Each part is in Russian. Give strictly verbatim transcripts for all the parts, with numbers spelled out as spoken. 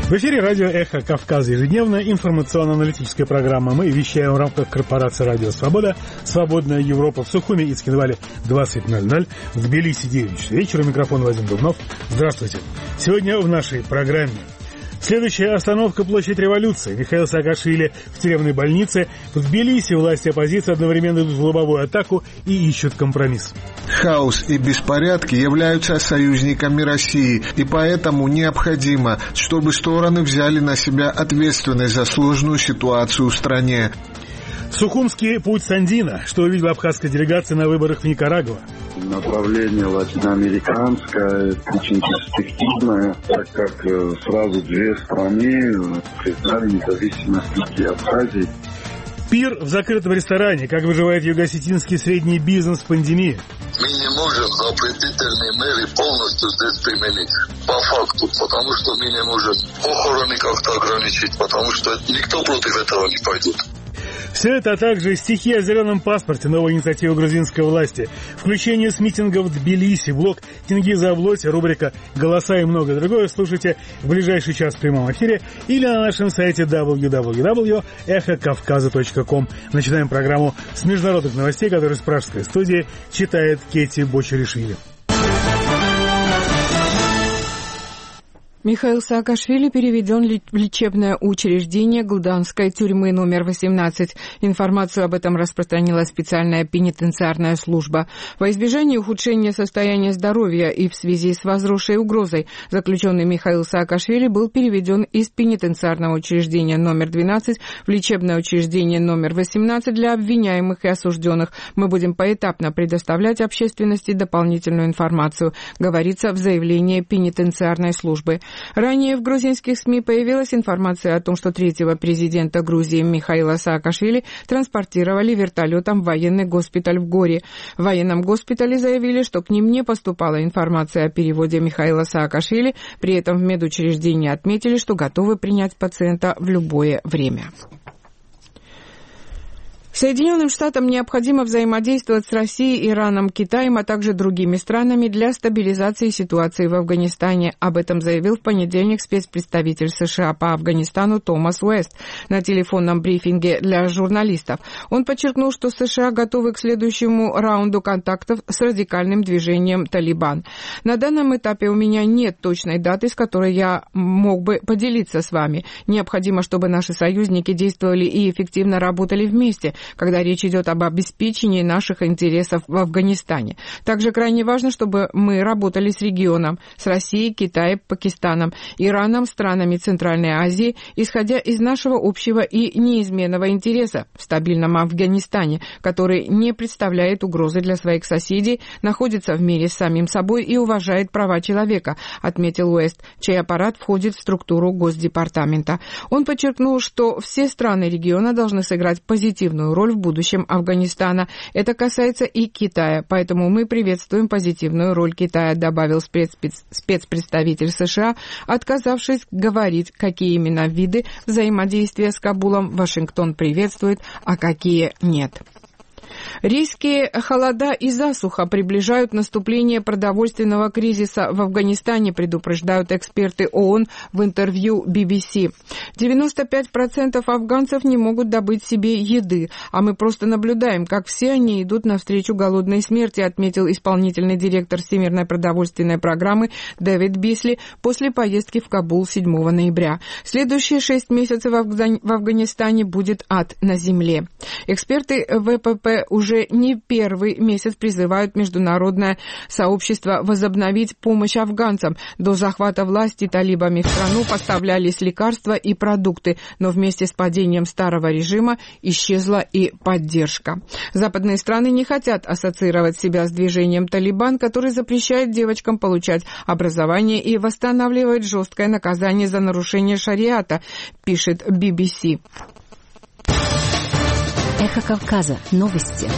В эфире радио «Эхо Кавказа», ежедневная информационно-аналитическая программа. Мы вещаем в рамках корпорации «Радио Свобода», «Свободная Европа» в Сухуми и Цхинвале двадцать ноль ноль, в Тбилиси девять часов вечера. Микрофон Вадим Дубнов. Здравствуйте. Сегодня в нашей программе. Следующая остановка — площадь Революции. Михаил Саакашвили в тюремной больнице. В Тбилиси власти и оппозиция одновременно идут в лобовую атаку и ищут компромисс. Хаос и беспорядки являются союзниками России, и поэтому необходимо, чтобы стороны взяли на себя ответственность за сложную ситуацию в стране. Сухумский путь Сандина. Что увидела абхазская делегация на выборах в Никарагуа? Направление латиноамериканское, очень перспективное, так как сразу две страны признали независимость Абхазии. Пир в закрытом ресторане. Как выживает юго-осетинский средний бизнес в пандемии? Мы не можем запретительные меры полностью здесь применить. По факту, потому что мы не можем похороны как-то ограничить, потому что никто против этого не пойдет. Все это, а также стихи о зеленом паспорте, новая инициатива грузинской власти, включение с митингов в Тбилиси, блог Тенгиза Аблоти, рубрика «Голоса» и многое другое слушайте в ближайший час в прямом эфире или на нашем сайте дабл ю дабл ю дабл ю точка эхо кавказа точка ком. Начинаем программу с международных новостей, которые с пражской студии читает Кети Бочаришвили. Михаил Саакашвили переведен в лечебное учреждение Гылданской тюрьмы номер восемнадцать. Информацию об этом распространила специальная пенитенциарная служба. Во избежание ухудшения состояния здоровья и в связи с возросшей угрозой заключенный Михаил Саакашвили был переведен из пенитенциарного учреждения номер двенадцать в лечебное учреждение номер восемнадцать для обвиняемых и осужденных. Мы будем поэтапно предоставлять общественности дополнительную информацию, говорится в заявлении пенитенциарной службы. Ранее в грузинских СМИ появилась информация о том, что третьего президента Грузии Михаила Саакашвили транспортировали вертолетом в военный госпиталь в Горе. В военном госпитале заявили, что к ним не поступала информация о переводе Михаила Саакашвили, при этом в медучреждении отметили, что готовы принять пациента в любое время. Соединенным Штатам необходимо взаимодействовать с Россией, Ираном, Китаем, а также другими странами для стабилизации ситуации в Афганистане. Об этом заявил в понедельник спецпредставитель США по Афганистану Томас Уэст на телефонном брифинге для журналистов. Он подчеркнул, что США готовы к следующему раунду контактов с радикальным движением «Талибан». На данном этапе у меня нет точной даты, с которой я мог бы поделиться с вами. Необходимо, чтобы наши союзники действовали и эффективно работали вместе, когда речь идет об обеспечении наших интересов в Афганистане. Также крайне важно, чтобы мы работали с регионом, с Россией, Китаем, Пакистаном, Ираном, странами Центральной Азии, исходя из нашего общего и неизменного интереса в стабильном Афганистане, который не представляет угрозы для своих соседей, находится в мире с самим собой и уважает права человека, отметил Уэст, чей аппарат входит в структуру Госдепартамента. Он подчеркнул, что все страны региона должны сыграть позитивную роль в будущем Афганистана. Это касается и Китая, поэтому мы приветствуем позитивную роль Китая, добавил спецпредставитель США, отказавшись говорить, какие именно виды взаимодействия с Кабулом Вашингтон приветствует, а какие нет. Резкие холода и засуха приближают наступление продовольственного кризиса в Афганистане, предупреждают эксперты ООН в интервью би би си. девяносто пять процентов афганцев не могут добыть себе еды, а мы просто наблюдаем, как все они идут навстречу голодной смерти, отметил исполнительный директор Всемирной продовольственной программы Дэвид Бисли после поездки в Кабул седьмого ноября. Следующие шесть месяцев в Афганистане будет ад на земле. Эксперты вэ пэ пэ уже не первый месяц призывают международное сообщество возобновить помощь афганцам. До захвата власти талибами в страну поставлялись лекарства и продукты, но вместе с падением старого режима исчезла и поддержка. Западные страны не хотят ассоциировать себя с движением «Талибан», который запрещает девочкам получать образование и восстанавливает жесткое наказание за нарушение шариата, пишет би би си. Эхо Кавказа. Новости.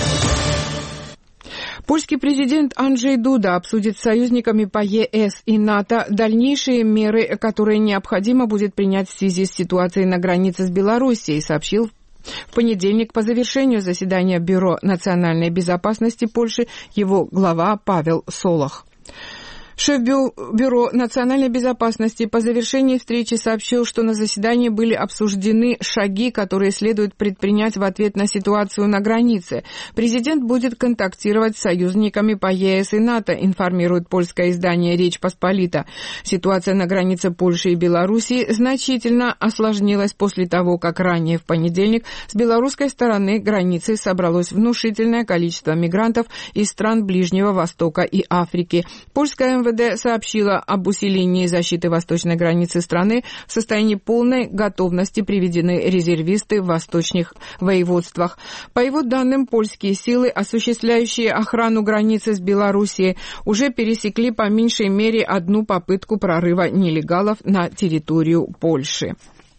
Польский президент Анджей Дуда обсудит с союзниками по е эс и НАТО дальнейшие меры, которые необходимо будет принять в связи с ситуацией на границе с Белоруссией, сообщил в понедельник по завершению заседания Бюро национальной безопасности Польши его глава Павел Солох. Шеф Бюро национальной безопасности по завершении встречи сообщил, что на заседании были обсуждены шаги, которые следует предпринять в ответ на ситуацию на границе. Президент будет контактировать с союзниками по ЕС и НАТО, информирует польское издание «Речь Посполита». Ситуация на границе Польши и Белоруссии значительно осложнилась после того, как ранее в понедельник с белорусской стороны границы собралось внушительное количество мигрантов из стран Ближнего Востока и Африки. Польская МВД сообщила об усилении защиты восточной границы страны. В состоянии полной готовности приведены резервисты в восточных воеводствах. По его данным, польские силы, осуществляющие охрану границы с Белоруссией, уже пересекли по меньшей мере одну попытку прорыва нелегалов на территорию Польши.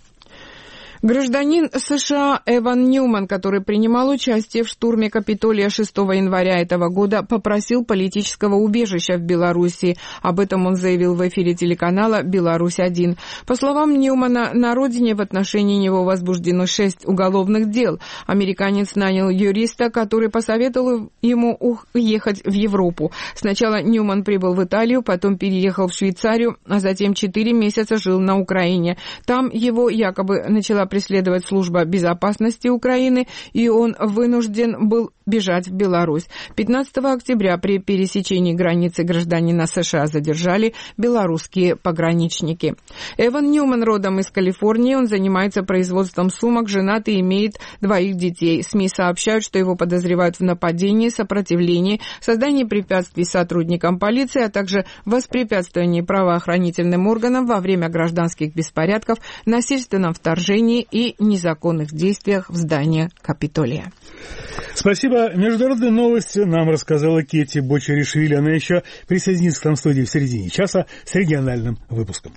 Гражданин США Эван Ньюман, который принимал участие в штурме Капитолия шестого января этого года, попросил политического убежища в Белоруссии. Об этом он заявил в эфире телеканала «Беларусь-один». По словам Ньюмана, на родине в отношении него возбуждено шесть уголовных дел. Американец нанял юриста, который посоветовал ему уехать в Европу. Сначала Ньюман прибыл в Италию, потом переехал в Швейцарию, а затем четыре месяца жил на Украине. Там его якобы начала преследовать служба безопасности Украины, и он вынужден был бежать в Беларусь. пятнадцатого октября при пересечении границы гражданина США задержали белорусские пограничники. Эван Ньюман родом из Калифорнии, он занимается производством сумок, женат и имеет двоих детей. СМИ сообщают, что его подозревают в нападении, сопротивлении, создании препятствий сотрудникам полиции, а также воспрепятствовании правоохранительным органам во время гражданских беспорядков, насильственном вторжении и незаконных действиях в здание Капитолия. Спасибо. Международные новости нам рассказала Кетти Бочаришвили. Она еще присоединится к нам в студии в середине часа с региональным выпуском.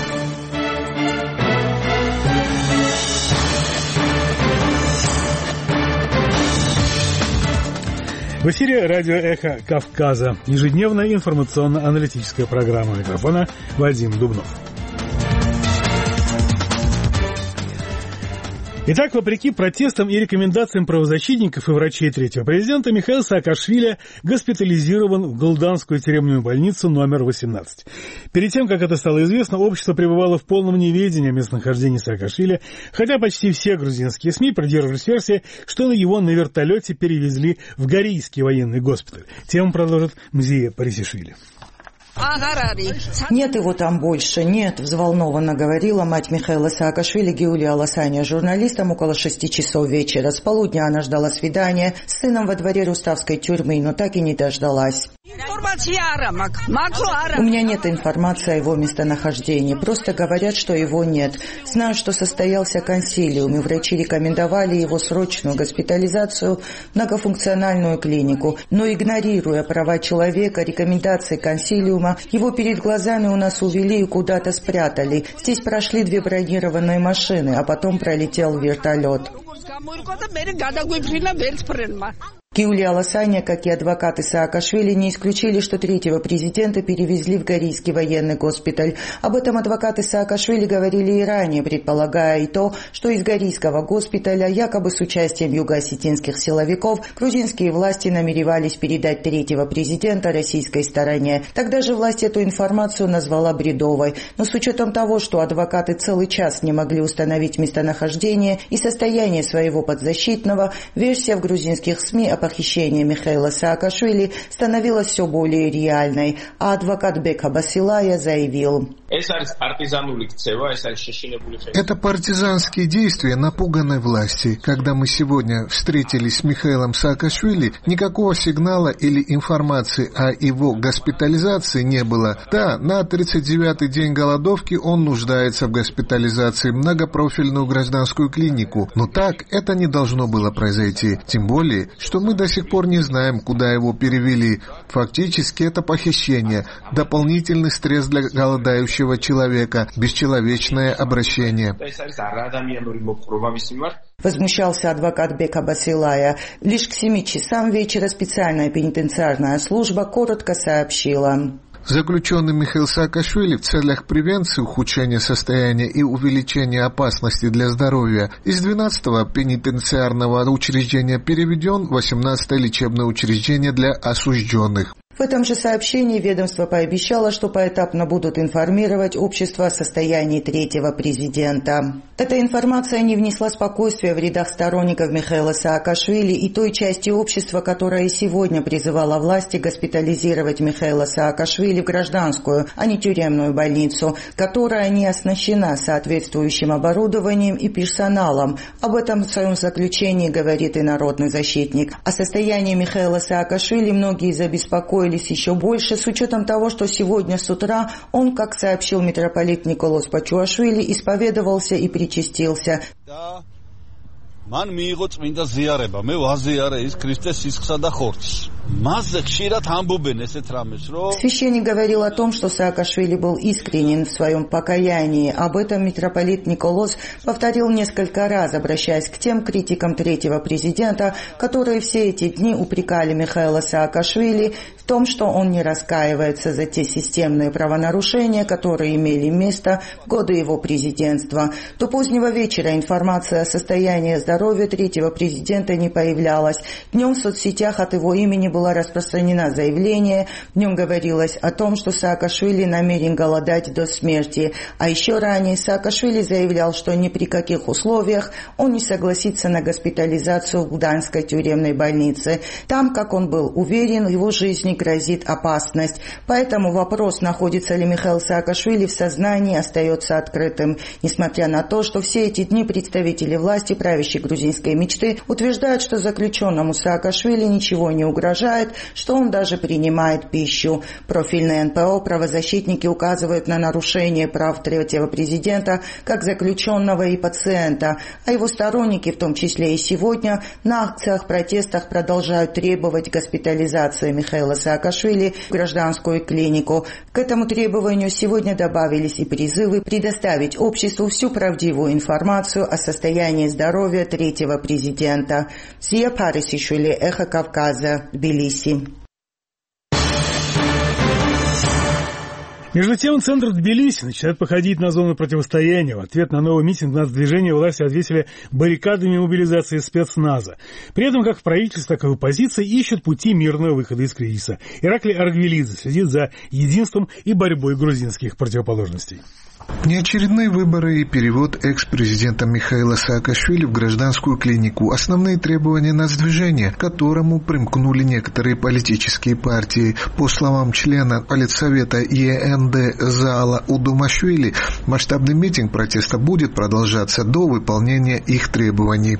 В эфире радио «Эхо Кавказа». Ежедневная информационно-аналитическая программа. Микрофона Вадим Дубнов. Итак, вопреки протестам и рекомендациям правозащитников и врачей третьего президента, Михаил Саакашвили госпитализирован в Голданскую тюремную больницу номер восемнадцать. Перед тем, как это стало известно, общество пребывало в полном неведении о местонахождении Саакашвили, хотя почти все грузинские СМИ придерживались версии, что его на вертолете перевезли в Горийский военный госпиталь. Тему продолжит Мзия Парисишвили. Нет его там больше, нет, взволнованно говорила мать Михаила Саакашвили Гиулия Аласаня журналистам около шести часов вечера. С полудня она ждала свидания с сыном во дворе Руставской тюрьмы, но так и не дождалась. У меня нет информации о его местонахождении, просто говорят, что его нет. Знаю, что состоялся консилиум, и врачи рекомендовали его срочную госпитализацию в многофункциональную клинику, но игнорируя права человека, рекомендации консилиума, его перед глазами у нас увели и куда-то спрятали. Здесь прошли две бронированные машины, а потом пролетел вертолет. Гиулия Аласаня, как и адвокаты Саакашвили, не исключили, что третьего президента перевезли в Горийский военный госпиталь. Об этом адвокаты Саакашвили говорили и ранее, предполагая и то, что из Горийского госпиталя, якобы с участием юго-осетинских силовиков, грузинские власти намеревались передать третьего президента российской стороне. Тогда же власть эту информацию назвала бредовой. Но с учетом того, что адвокаты целый час не могли установить местонахождение и состояние своего подзащитного, версия в грузинских СМИ о похищении Михаила Саакашвили становилась все более реальной, а адвокат Бека Басилая заявил: это партизанские действия напуганной власти. Когда мы сегодня встретились с Михаилом Саакашвили, никакого сигнала или информации о его госпитализации не было. Да, на тридцать девятый день голодовки он нуждается в госпитализации в многопрофильную гражданскую клинику, но так это не должно было произойти. Тем более, что мы до сих пор не знаем, куда его перевели. Фактически это похищение, дополнительный стресс для голодающего человека, бесчеловечное обращение. Возмущался адвокат Бека Басилая. Лишь к семи часам вечера специальная пенитенциарная служба коротко сообщила: заключенный Михаил Саакашвили в целях превенции ухудшения состояния и увеличения опасности для здоровья из двенадцатого пенитенциарного учреждения переведен в восемнадцатое лечебное учреждение для осужденных. В этом же сообщении ведомство пообещало, что поэтапно будут информировать общество о состоянии третьего президента. Эта информация не внесла спокойствия в рядах сторонников Михаила Саакашвили и той части общества, которая и сегодня призывала власти госпитализировать Михаила Саакашвили в гражданскую, а не тюремную больницу, которая не оснащена соответствующим оборудованием и персоналом. Об этом в своем заключении говорит и народный защитник. О состоянии Михаила Саакашвили многие забеспокоились еще больше, с учетом того, что сегодня с утра он, как сообщил митрополит Николос Пачуашвили, исповедовался и причастился. Священник говорил о том, что Саакашвили был искренен в своем покаянии. Об этом митрополит Николос повторил несколько раз, обращаясь к тем критикам третьего президента, которые все эти дни упрекали Михаила Саакашвили в том, что он не раскаивается за те системные правонарушения, которые имели место в годы его президентства. До позднего вечера информация о состоянии здоровья третьего президента не появлялась. Днем в соцсетях от его имени было распространено заявление. В нем говорилось о том, что Саакашвили намерен голодать до смерти. А еще ранее Саакашвили заявлял, что ни при каких условиях он не согласится на госпитализацию в Гданьской тюремной больнице. Там, как он был уверен, его жизни грозит опасность. Поэтому вопрос, находится ли Михаил Саакашвили в сознании, остается открытым. Несмотря на то, что все эти дни представители власти, правящей грузинской мечты, утверждают, что заключенному Саакашвили ничего не угрожает, что он даже принимает пищу. Профильные эн пэ о правозащитники указывают на нарушение прав третьего президента как заключенного и пациента, а его сторонники, в том числе и сегодня, на акциях, протестах продолжают требовать госпитализации Михаила Саакашвили в гражданскую клинику. К этому требованию сегодня добавились и призывы предоставить обществу всю правдивую информацию о состоянии здоровья третьего президента. Зия Парисишвили, Эхо Кавказа, Тбилиси. Между тем, центр Тбилиси начинает походить на зону противостояния. В ответ на новый митинг нацдвижения власти ответили баррикадами мобилизации спецназа. При этом как в правительстве, так и в оппозиции ищут пути мирного выхода из кризиса. Ираклий Аргвелидзе следит за единством и борьбой грузинских противоположностей. Неочередные выборы и перевод экс-президента Михаила Саакашвили в гражданскую клинику – основные требования нацдвижения, к которому примкнули некоторые политические партии. По словам члена политсовета е эн дэ Заала Удумашвили, масштабный митинг протеста будет продолжаться до выполнения их требований.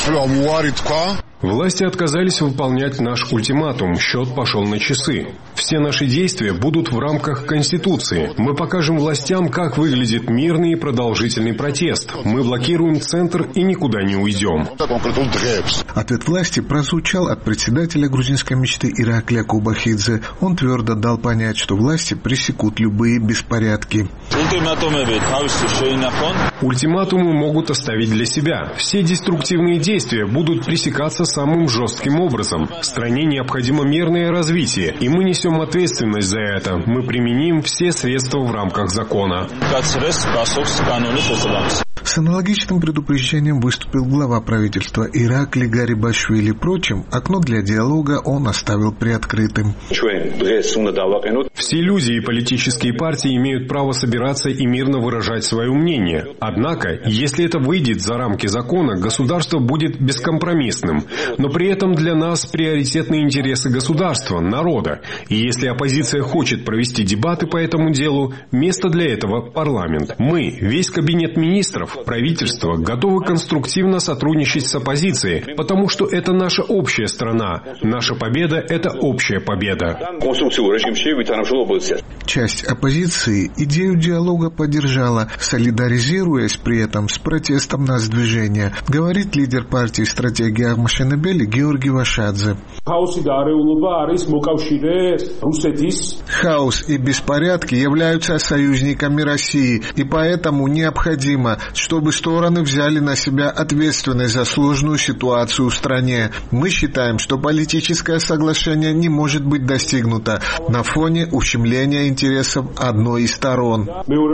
Власти отказались выполнять наш ультиматум. Счет пошел на часы. Все наши действия будут в рамках Конституции. Мы покажем властям, как выглядит мирный и продолжительный протест. Мы блокируем центр и никуда не уйдем. Ответ власти прозвучал от председателя грузинской мечты Ираклия Кубахидзе. Он твердо дал понять, что власти пресекут любые беспорядки. Ультиматумы могут оставить для себя. Все деструктивные действия будут пресекаться самым жестким образом. Стране необходимо мирное развитие, и мы несем ответственность за это. Мы применим все средства в рамках закона. С аналогичным предупреждением выступил глава правительства Ираклий Гарибашвили. Впрочем, окно для диалога он оставил приоткрытым. Все люди и политические партии имеют право собираться и мирно выражать свое мнение. Однако, если это выйдет за рамки закона, государство будет бескомпромиссным. Но при этом для нас приоритетны интересы государства, народа. И если оппозиция хочет провести дебаты по этому делу, место для этого – парламент. Мы, весь кабинет министров, правительство, готовы конструктивно сотрудничать с оппозицией, потому что это наша общая страна. Наша победа – это общая победа. Часть оппозиции идею диалога поддержала, солидаризируясь при этом с протестом нацдвижения, говорит лидер партии «Стратегия Агмашенебели» Георгий Вашадзе. Хаос и беспорядки являются союзниками России, и поэтому необходимо, чтобы стороны взяли на себя ответственность за сложную ситуацию в стране. Мы считаем, что политическое соглашение не может быть достигнуто на фоне ущемления интересов одной из сторон.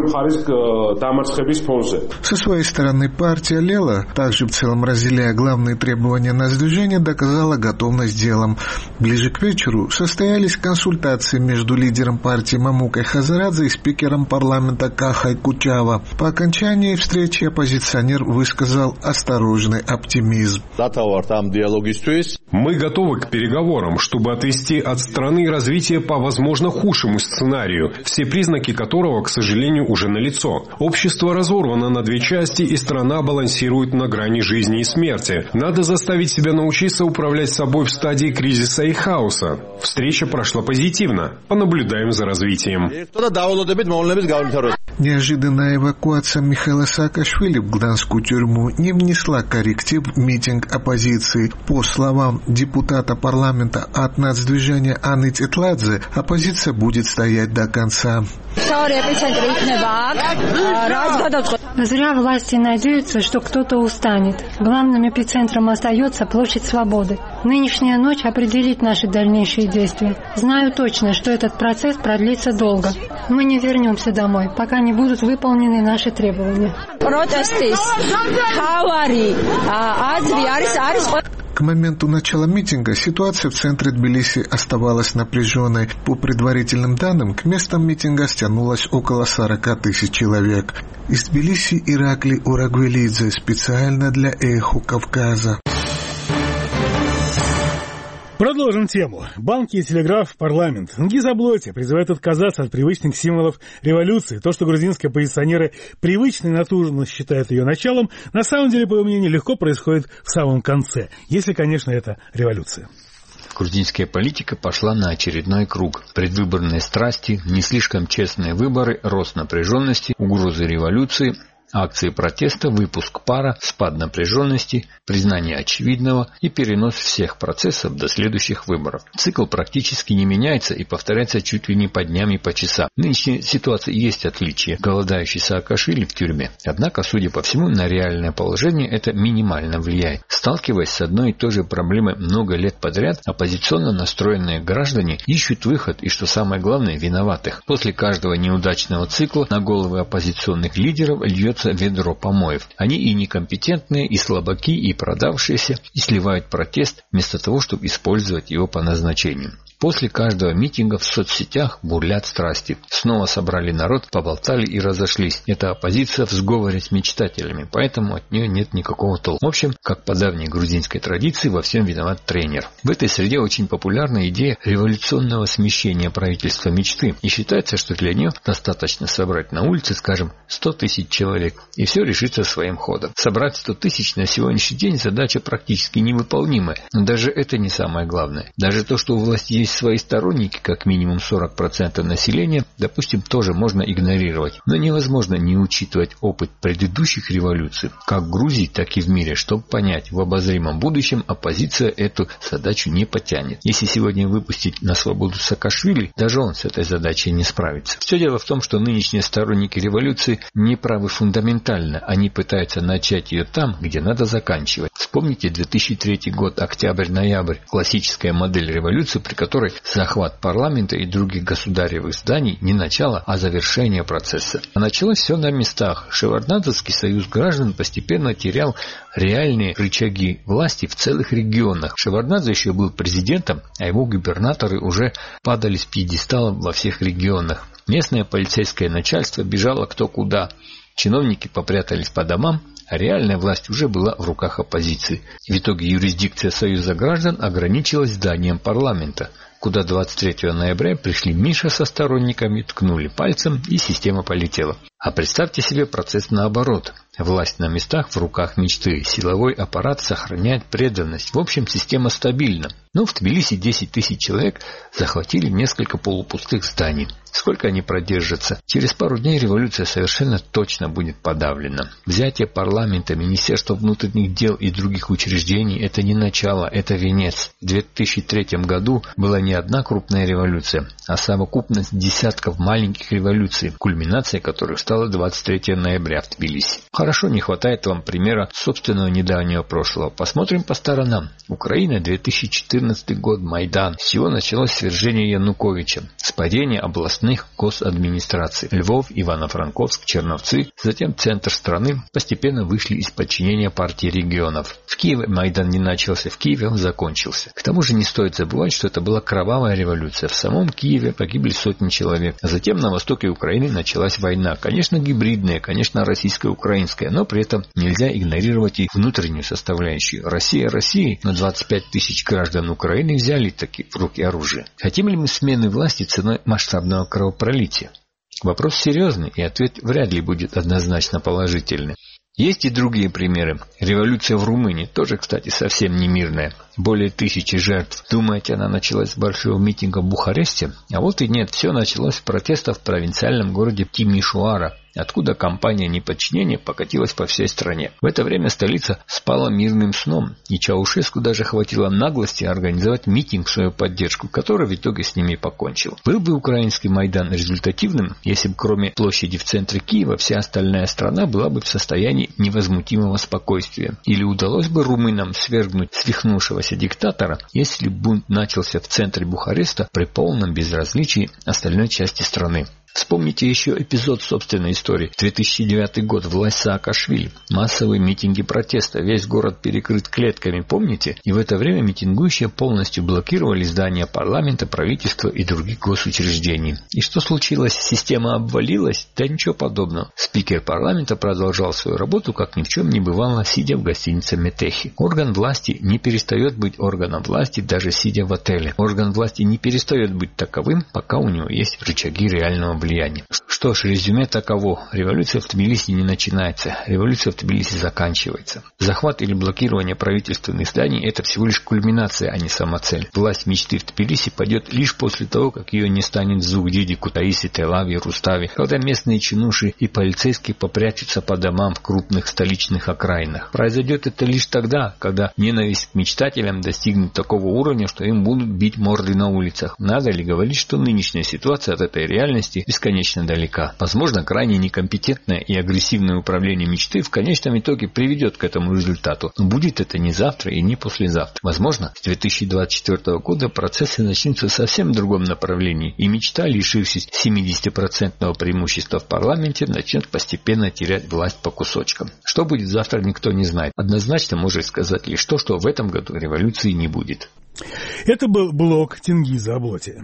Со своей стороны, партия Лела, также в целом разделяя главные требования на сдвижение, доказала готовность делом. Ближе к вечеру состоялись консультации между лидером партии Мамукой Хазарадзе и спикером парламента Кахай Кучава. По окончании встречи оппозиционер высказал осторожный оптимизм. Мы готовы к переговорам, чтобы отвести от страны развитие по возможно худшему сценарию, все признаки которого, к сожалению, уже налицо. Общество разорвано на две части, и страна балансирует на грани жизни и смерти. Надо заставить себя научиться управлять собой в стадии кризиса и хаоса. Встреча прошла позитивно. Понаблюдаем за развитием. Неожиданная эвакуация Михаила Саакашвили в гданскую тюрьму не внесла корректив в митинг оппозиции. По словам депутата парламента от нацдвижения Анны Тетладзе, оппозиция будет стоять до конца. Зря власти надеются, что кто-то устанет. Главным эпицентром остается площадь Свободы. Нынешняя ночь определит наши дальнейшие действия. Знаю точно, что этот процесс продлится долго. Мы не вернемся домой, пока не будут выполнены наши требования. К моменту начала митинга ситуация в центре Тбилиси оставалась напряженной. По предварительным данным, к местам митинга стянулось около сорока тысяч человек. Из Тбилиси Иракли Урагвелидзе специально для «Эхо Кавказа». Продолжим тему. Банки и телеграф в парламент. Нгизаблоти призывают отказаться от привычных символов революции. То, что грузинские оппозиционеры привычно и натужно считают ее началом, на самом деле, по его мнению, легко происходит в самом конце, если, конечно, это революция. Грузинская политика пошла на очередной круг. Предвыборные страсти, не слишком честные выборы, рост напряженности, угрозы революции, акции протеста, выпуск пара, спад напряженности, признание очевидного и перенос всех процессов до следующих выборов. Цикл практически не меняется и повторяется чуть ли не по дням и по часам. В нынешней ситуации есть отличие. Голодающий Саакашвили в тюрьме. Однако, судя по всему, на реальное положение это минимально влияет. Сталкиваясь с одной и той же проблемой много лет подряд, оппозиционно настроенные граждане ищут выход и, что самое главное, виноватых. После каждого неудачного цикла на головы оппозиционных лидеров льется ведро помоев. Они и некомпетентные, и слабаки, и продавшиеся, и сливают протест вместо того, чтобы использовать его по назначению. После каждого митинга в соцсетях бурлят страсти. Снова собрали народ, поболтали и разошлись. Это оппозиция в сговоре с мечтателями, поэтому от нее нет никакого толка. В общем, как по давней грузинской традиции, во всем виноват тренер. В этой среде очень популярна идея революционного смещения правительства мечты. И считается, что для нее достаточно собрать на улице, скажем, сто тысяч человек, и все решится своим ходом. Собрать сто тысяч на сегодняшний день задача практически невыполнимая. Но даже это не самое главное. Даже то, что у власти есть свои сторонники, как минимум сорок процентов населения, допустим, тоже можно игнорировать. Но невозможно не учитывать опыт предыдущих революций, как в Грузии, так и в мире, чтобы понять, в обозримом будущем оппозиция эту задачу не потянет. Если сегодня выпустить на свободу Саакашвили, даже он с этой задачей не справится. Все дело в том, что нынешние сторонники революции не правы фундаментально. Они пытаются начать ее там, где надо заканчивать. Вспомните две тысячи третий год, октябрь-ноябрь, классическая модель революции, при которой захват парламента и других государевых зданий не начало, а завершение процесса. А началось все на местах. Шеварднадзевский союз граждан постепенно терял реальные рычаги власти в целых регионах. Шеварднадзе еще был президентом, а его губернаторы уже падали с пьедестала во всех регионах. Местное полицейское начальство бежало кто куда. Чиновники попрятались по домам, а реальная власть уже была в руках оппозиции. В итоге юрисдикция Союза граждан ограничилась зданием парламента, куда двадцать третьего ноября пришли Миша со сторонниками, ткнули пальцем, и система полетела. А представьте себе процесс наоборот. Власть на местах в руках мечты. Силовой аппарат сохраняет преданность. В общем, система стабильна. Но в Тбилиси десять тысяч человек захватили несколько полупустых зданий. Сколько они продержатся? Через пару дней революция совершенно точно будет подавлена. Взятие парламента, Министерства внутренних дел и других учреждений – это не начало, это венец. В две тысячи третьем году была не одна крупная революция, а совокупность десятков маленьких революций, кульминацией которых стала настало двадцать третьего ноября в Тбилиси. Хорошо, не хватает вам примера собственного недавнего прошлого. Посмотрим по сторонам. Украина, две тысячи четырнадцатый год, Майдан. Всего началось свержение Януковича, с падения областных госадминистраций. Львов, Ивано-Франковск, Черновцы, затем центр страны постепенно вышли из подчинения партии регионов. В Киеве Майдан не начался, в Киеве он закончился. К тому же не стоит забывать, что это была кровавая революция. В самом Киеве погибли сотни человек. А затем на востоке Украины началась война. Конечно, гибридная, конечно, российско-украинская, но при этом нельзя игнорировать и внутреннюю составляющую. Россия России, но двадцать пять тысяч граждан Украины взяли таки в руки оружие. Хотим ли мы смены власти ценой масштабного кровопролития? Вопрос серьезный, и ответ вряд ли будет однозначно положительный. Есть и другие примеры. Революция в Румынии тоже, кстати, совсем не мирная. Более тысячи жертв. Думаете, она началась с большого митинга в Бухаресте? А вот и нет, все началось с протестов в провинциальном городе Тимишоара, откуда кампания неподчинения покатилась по всей стране. В это время столица спала мирным сном, и Чаушеску даже хватило наглости организовать митинг в свою поддержку, который в итоге с ними покончил. Был бы украинский Майдан результативным, если бы кроме площади в центре Киева вся остальная страна была бы в состоянии невозмутимого спокойствия. Или удалось бы румынам свергнуть свихнувшегося диктатора, если бы бунт начался в центре Бухареста при полном безразличии остальной части страны. Вспомните еще эпизод собственной истории. две тысячи девятый год. Власть Саакашвили. Массовые митинги протеста. Весь город перекрыт клетками, помните? И в это время митингующие полностью блокировали здания парламента, правительства и других госучреждений. И что случилось? Система обвалилась? Да ничего подобного. Спикер парламента продолжал свою работу, как ни в чем не бывало, сидя в гостинице Метехи. Орган власти не перестает быть органом власти, даже сидя в отеле. Орган власти не перестает быть таковым, пока у него есть рычаги реального влияния. Что ж, резюме таково. Революция в Тбилиси не начинается. Революция в Тбилиси заканчивается. Захват или блокирование правительственных зданий – это всего лишь кульминация, а не самоцель. Власть мечты в Тбилиси пойдет лишь после того, как ее не станет в Зугдиде, Кутаиси, Тель-Авиве, Руставе, когда местные чинуши и полицейские попрячутся по домам в крупных столичных окраинах. Произойдет это лишь тогда, когда ненависть к мечтателям достигнет такого уровня, что им будут бить морды на улицах. Надо ли говорить, что нынешняя ситуация от этой реальности бесконечно далека. Возможно, крайне некомпетентное и агрессивное управление мечты в конечном итоге приведет к этому результату. Но будет это не завтра и не послезавтра. Возможно, с две тысячи двадцать четвёртого года процессы начнутся в совсем другом направлении, и мечта, лишившись семидесятипроцентного преимущества в парламенте, начнет постепенно терять власть по кусочкам. Что будет завтра, никто не знает. Однозначно может сказать лишь то, что в этом году революции не будет. Это был блог Тенгиза Аблоти.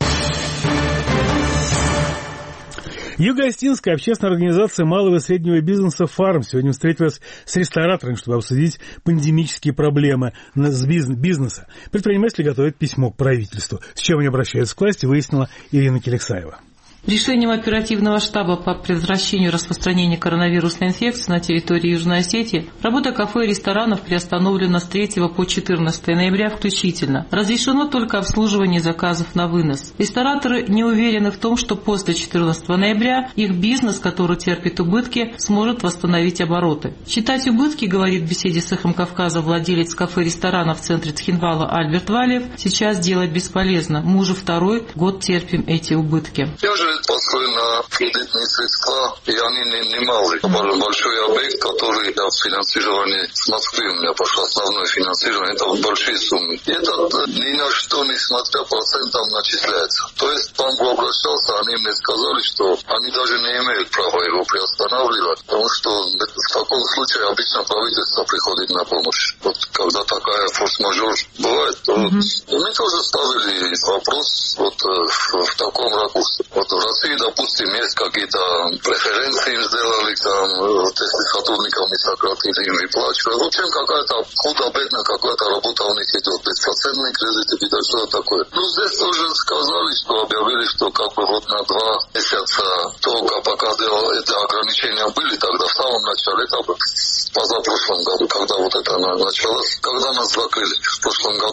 Юго-Остинская общественная организация малого и среднего бизнеса «Фарм» сегодня встретилась с рестораторами, чтобы обсудить пандемические проблемы бизнеса. Предприниматели готовят письмо к правительству. С чем они обращаются к власти, выяснила Ирина Келексаева. Решением оперативного штаба по предотвращению распространения коронавирусной инфекции на территории Южной Осетии работа кафе и ресторанов приостановлена с третьего по четырнадцатое ноября включительно. Разрешено только обслуживание заказов на вынос. Рестораторы не уверены в том, что после четырнадцатого ноября их бизнес, который терпит убытки, сможет восстановить обороты. Считать убытки, говорит в беседе с «Эхом Кавказа» владелец кафе и ресторана в центре Цхинвала Альберт Валиев, сейчас делать бесполезно. Мы уже второй год терпим эти убытки. Построен на кредитные средства, и они не, не малые. Большой объект, который для финансирования с Москвы у меня пошло основное финансирование, это большие суммы. И это ни на что, несмотря процентам, начисляется. То есть банк обращался, они мне сказали, что они даже не имеют права его приостанавливать, потому что в таком случае обычно правительство приходит на помощь. Вот когда такая форс-мажор бывает, то mm-hmm. мы тоже ставили вопрос вот в, в таком ракурсе. Вот в России, допустим, есть какие-то преференции им сделали, там, вот если сотрудникам не сократили, им выплачивают. В общем, какая-то худо-бедно какая-то работа у них идет, беспроцентные кредиты, и что такое. Ну, здесь тоже сказали, что объявили, что как бы вот на два месяца только пока эти ограничения были, тогда в самом начале, это позапрошлом году, когда вот это началось, когда нас закрыли в прошлом году,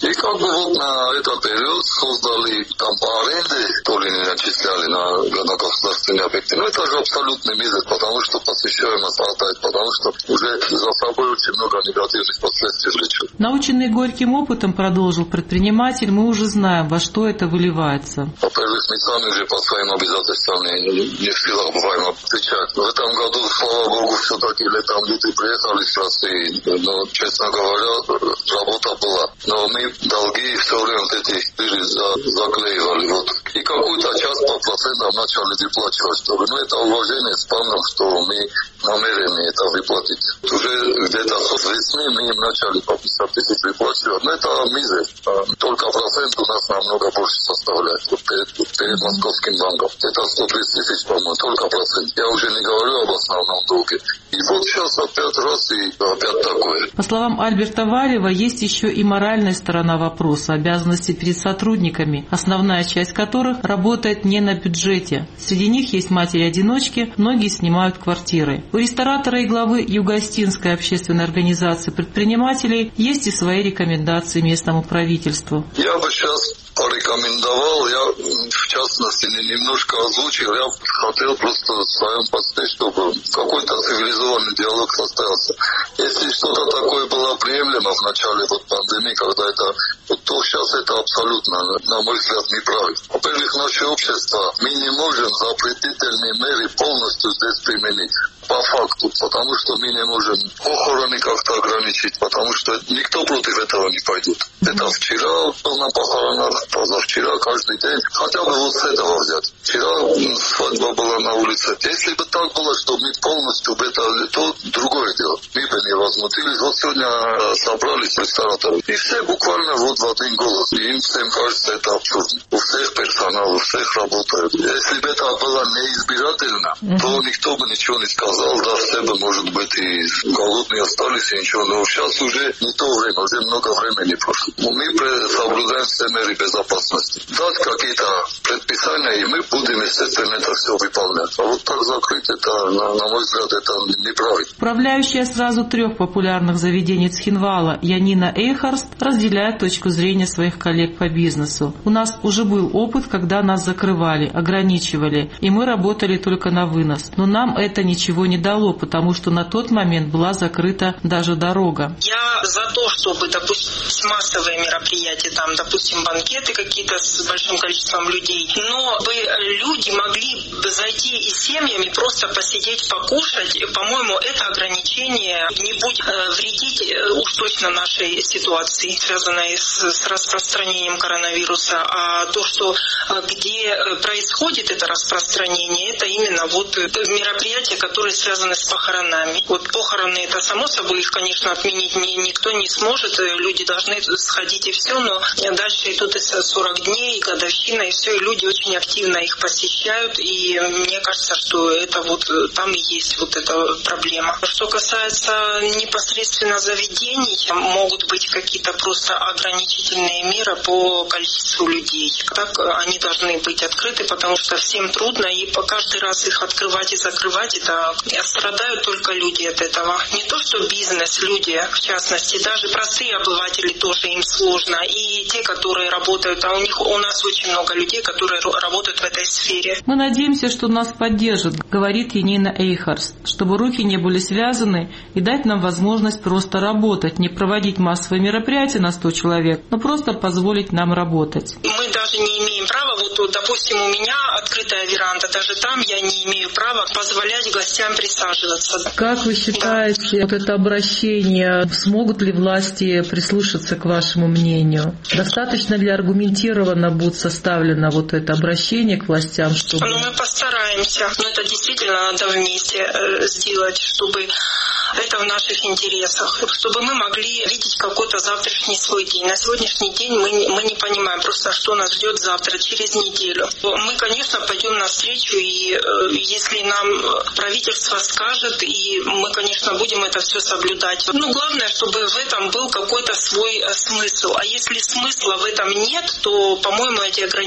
И как бы вот на этот период создали там по аренде, то ли не начисляли на, на государственные объекты. Но это же абсолютный мизер, потому что посещаемость падает, потому что уже за собой очень много негативных последствий влечет. Наученный горьким опытом, продолжил предприниматель, мы уже знаем, во что это выливается. Во-первых, мы сами же по своим обязательствам не, не в силах бываем отвечать. В этом году, слава богу, все-таки летом люди приехали с России. Но, честно говоря, работа была. Но мы долги все время вот эти дыры заклеивали. Вот. И какую-то часть по процентам начали выплачивать. Чтобы, ну, это уважение с банком, что мы намерены это выплатить. Уже где-то с весны мы им начали по пятьдесят тысяч выплачивать. Но это мизер. Только процент у нас намного больше составляет перед, перед московским банком. Это сто тридцать тысяч, по-моему, только процент. Я уже не говорю об основном долге. И вот сейчас опять раз и опять такое. По словам Альберта Валева, есть еще и моральная сторона вопроса, обязанности перед сотрудниками, основная часть которых работает не на бюджете. Среди них есть матери-одиночки, многие снимают квартиры. У ресторатора и главы Юго-Остинской общественной организации предпринимателей есть и свои рекомендации местному правительству. Я бы сейчас порекомендовал, я в частности немножко озвучил, я хотел просто в своем посте, чтобы какой-то цивилизованный диалог состоялся. Если что-то такое было приемлемо в начале вот пандемии, когда это, то сейчас это абсолютно, на мой взгляд, неправильно. Во-первых, наше общество, мы не можем запретительные меры полностью здесь применить. По факту, потому что мы не можем похороны как-то ограничить, потому что никто против этого не пойдет. Это вчера был на похоронах, позавчера, каждый день. Хотя бы вот с этого взять. Вчера свадьба была на улице. Если бы так было, что мы полностью это, то другое дело. Мы бы не возмутились. Вот сегодня собрались рестораторы. И все буквально вот в один голос. И им всем кажется это абсурдно. У всех персонал, у всех работает. Если бы это было неизбирательно, то никто бы ничего не сказал. Да, все бы, может быть, и голодные остались, и ничего. Но сейчас уже не то время, уже много времени прошло. Мы соблюдаем все меры безопасности. Дать какие-то предписания, и мы будем, естественно, это все выполнять. А вот так закрыть, это, на, на мой взгляд, это неправильно. Управляющая сразу трех популярных заведений Цхинвала Янина Эйхарст разделяет точку зрения своих коллег по бизнесу. У нас уже был опыт, когда нас закрывали, ограничивали, и мы работали только на вынос. Но нам это ничего не дало, потому что на тот момент была закрыта даже дорога. Я за то, чтобы, допустим, массовые мероприятия, там, допустим, банкеты какие-то с большим количеством людей, но бы люди могли зайти и семьями просто посидеть, покушать. По-моему, это ограничение не будет вредить уж точно нашей ситуации, связанной с, с распространением коронавируса. А то, что где происходит это распространение, это именно вот мероприятия, которые связаны с похоронами. Вот похороны, это само собой, их, конечно, отменить ни, никто не сможет. Люди должны сходить и все, но дальше идут и сорок дней, и годовщина, и все, и люди очень активно их посещают, и мне кажется, что это вот там и есть вот эта проблема. Что касается непосредственно заведений, могут быть какие-то просто ограничительные меры по количеству людей. Так они должны быть открыты, потому что всем трудно, и по каждый раз их открывать и закрывать, это страдают только люди от этого. Не то, что бизнес, люди, в частности, даже простые обыватели тоже им сложно. И те, которые работают, а у них у нас очень много людей, которые работают в этой сфере. Мы надеемся, что нас поддержат, говорит Янина Эйхарст, чтобы руки не были связаны и дать нам возможность просто работать, не проводить массовые мероприятия на сто человек, но просто позволить нам работать. Мы даже не имеем права, вот, допустим, у меня открытая веранда, даже там я не имею права позволять гостям присаживаться. Как вы считаете, да. вот это обращение, смогут ли власти прислушаться к вашему мнению? Достаточно ли аргументированно будет составлено вот это обращение к властям? Чтобы... Ну, мы постараемся. Но это действительно надо вместе э, сделать, чтобы это в наших интересах, чтобы мы могли видеть какой-то завтрашний свой день. На сегодняшний день мы, мы не понимаем просто, что нас ждет завтра, через неделю. Мы, конечно, пойдем навстречу, и э, если нам правительство скажет, и мы, конечно, будем это все соблюдать. Но главное, чтобы в этом был какой-то свой смысл. А если смысла в этом нет, то, по-моему, эти ограничения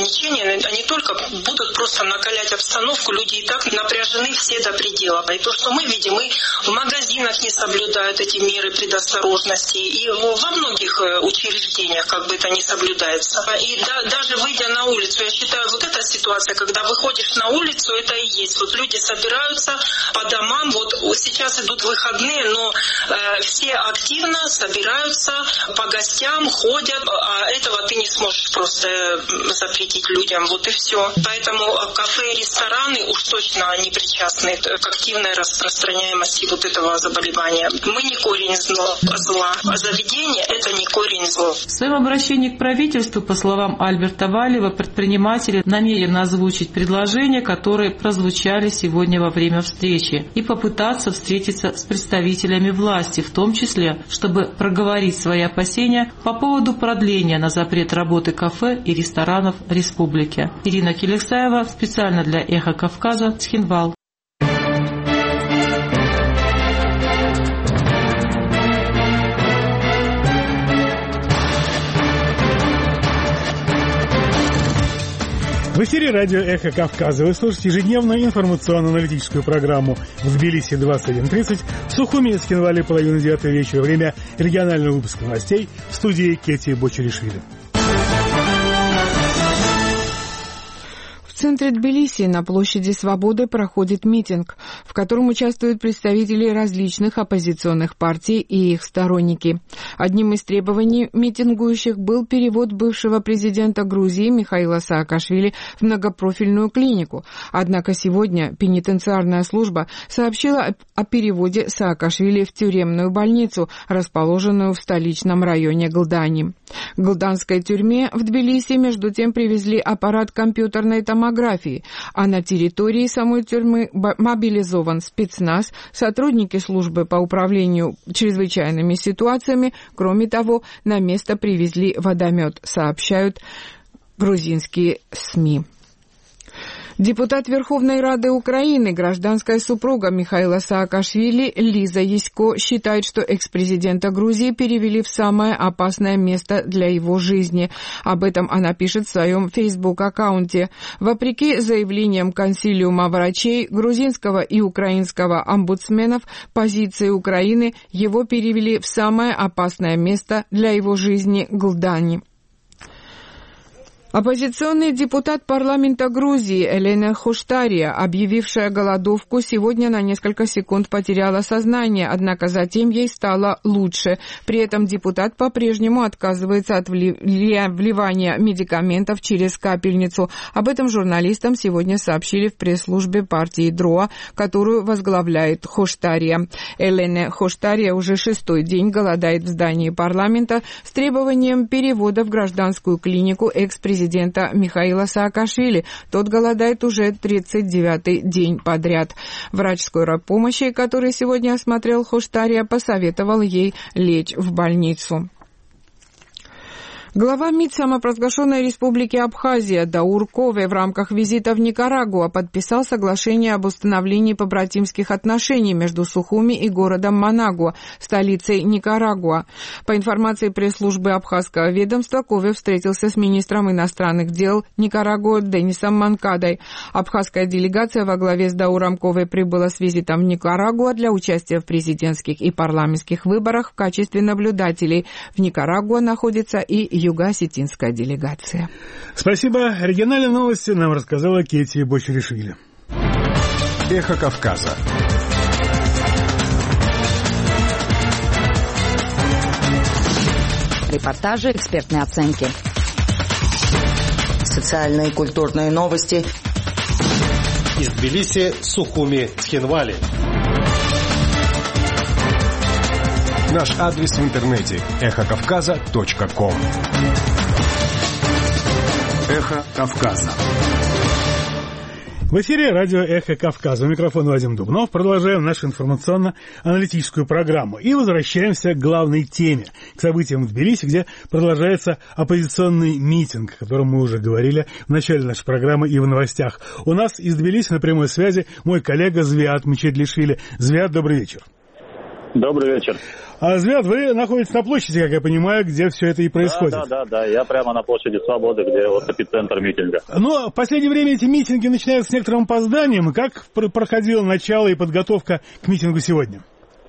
они только будут просто накалять обстановку. Люди и так напряжены все до предела. И то, что мы видим, и в магазинах не соблюдают эти меры предосторожности, и во многих учреждениях как бы это не соблюдается. И да, даже выйдя на улицу, я считаю, вот эта ситуация, когда выходишь на улицу, это и есть. Вот люди собираются по домам, вот сейчас идут выходные, но э, все активно собираются по гостям, ходят, а этого ты не сможешь просто запретить людям, вот и все. Поэтому кафе и рестораны уж точно не причастны к активной распространяемости вот этого заболевания. Мы не корень зла, а заведение – это не корень зла. В своем обращении к правительству, по словам Альберта Валева, предприниматели намерены озвучить предложения, которые прозвучали сегодня во время встречи, и попытаться встретиться с представителями власти, в том числе, чтобы проговорить свои опасения по поводу продления на запрет работы кафе и ресторанов республики. Ирина Келексаева, специально для «Эхо Кавказа», Цхинвал. В эфире радио «Эхо Кавказа». Вы слушаете ежедневную информационно-аналитическую программу в Тбилиси двадцать один тридцать, в Сухуми и Цхинвале половина девятого вечера. Время регионального выпуска новостей в студии Кети Бочеришвили. В центре Тбилиси на площади Свободы проходит митинг, в котором участвуют представители различных оппозиционных партий и их сторонники. Одним из требований митингующих был перевод бывшего президента Грузии Михаила Саакашвили в многопрофильную клинику. Однако сегодня пенитенциарная служба сообщила о переводе Саакашвили в тюремную больницу, расположенную в столичном районе Глдани. К глданской тюрьме в Тбилиси между тем привезли аппарат компьютерной томографии, а на территории самой тюрьмы мобилизован спецназ, сотрудники службы по управлению чрезвычайными ситуациями. Кроме того, на место привезли водомет, сообщают грузинские СМИ. Депутат Верховной Рады Украины, гражданская супруга Михаила Саакашвили Лиза Ясько считает, что экс-президента Грузии перевели в самое опасное место для его жизни. Об этом она пишет в своем фейсбук-аккаунте. Вопреки заявлениям консилиума врачей, грузинского и украинского омбудсменов, позиции Украины его перевели в самое опасное место для его жизни – Глдани. Оппозиционный депутат парламента Грузии Элена Хоштария, объявившая голодовку, сегодня на несколько секунд потеряла сознание, однако затем ей стало лучше. При этом депутат по-прежнему отказывается от вливания медикаментов через капельницу. Об этом журналистам сегодня сообщили в пресс-службе партии ДРОА, которую возглавляет Хоштария. Элена Хоштария уже шестой день голодает в здании парламента с требованием перевода в гражданскую клинику экс-президента президента Михаила Саакашвили. Тот голодает уже тридцать девятый день подряд. Врач скорой помощи, который сегодня осмотрел Хоштария, посоветовал ей лечь в больницу. Глава МИД самопровозглашенной республики Абхазия Даур Кове в рамках визита в Никарагуа подписал соглашение об установлении побратимских отношений между Сухуми и городом Манагуа, столицей Никарагуа. По информации пресс-службы абхазского ведомства, Кове встретился с министром иностранных дел Никарагуа Денисом Манкадой. Абхазская делегация во главе с Дауром Кове прибыла с визитом в Никарагуа для участия в президентских и парламентских выборах в качестве наблюдателей. В Никарагуа находится и юго-осетинская делегация. Спасибо. Региональные новости нам рассказала Кети Бочеришвили. Эхо Кавказа. Репортажи, экспертные оценки. Социальные и культурные новости. Из Тбилиси, Сухуми, Цхинвали. Наш адрес в интернете эхо кавказа точка ком. Эхо Кавказа. В эфире радио «Эхо Кавказа». У микрофона Вадим Дубнов. Продолжаем нашу информационно-аналитическую программу. И возвращаемся к главной теме, к событиям в Тбилиси, где продолжается оппозиционный митинг, о котором мы уже говорили в начале нашей программы и в новостях. У нас из Тбилиси на прямой связи мой коллега Звиат Мичедлишвили. Звиат, добрый вечер. Добрый вечер. А, Звят, вы находитесь на площади, как я понимаю, где все это и происходит. Да, да, да, да. Я прямо на площади Свободы, где вот эпицентр митинга. Но в последнее время эти митинги начинаются с некоторым опозданием. Как проходило начало и подготовка к митингу сегодня?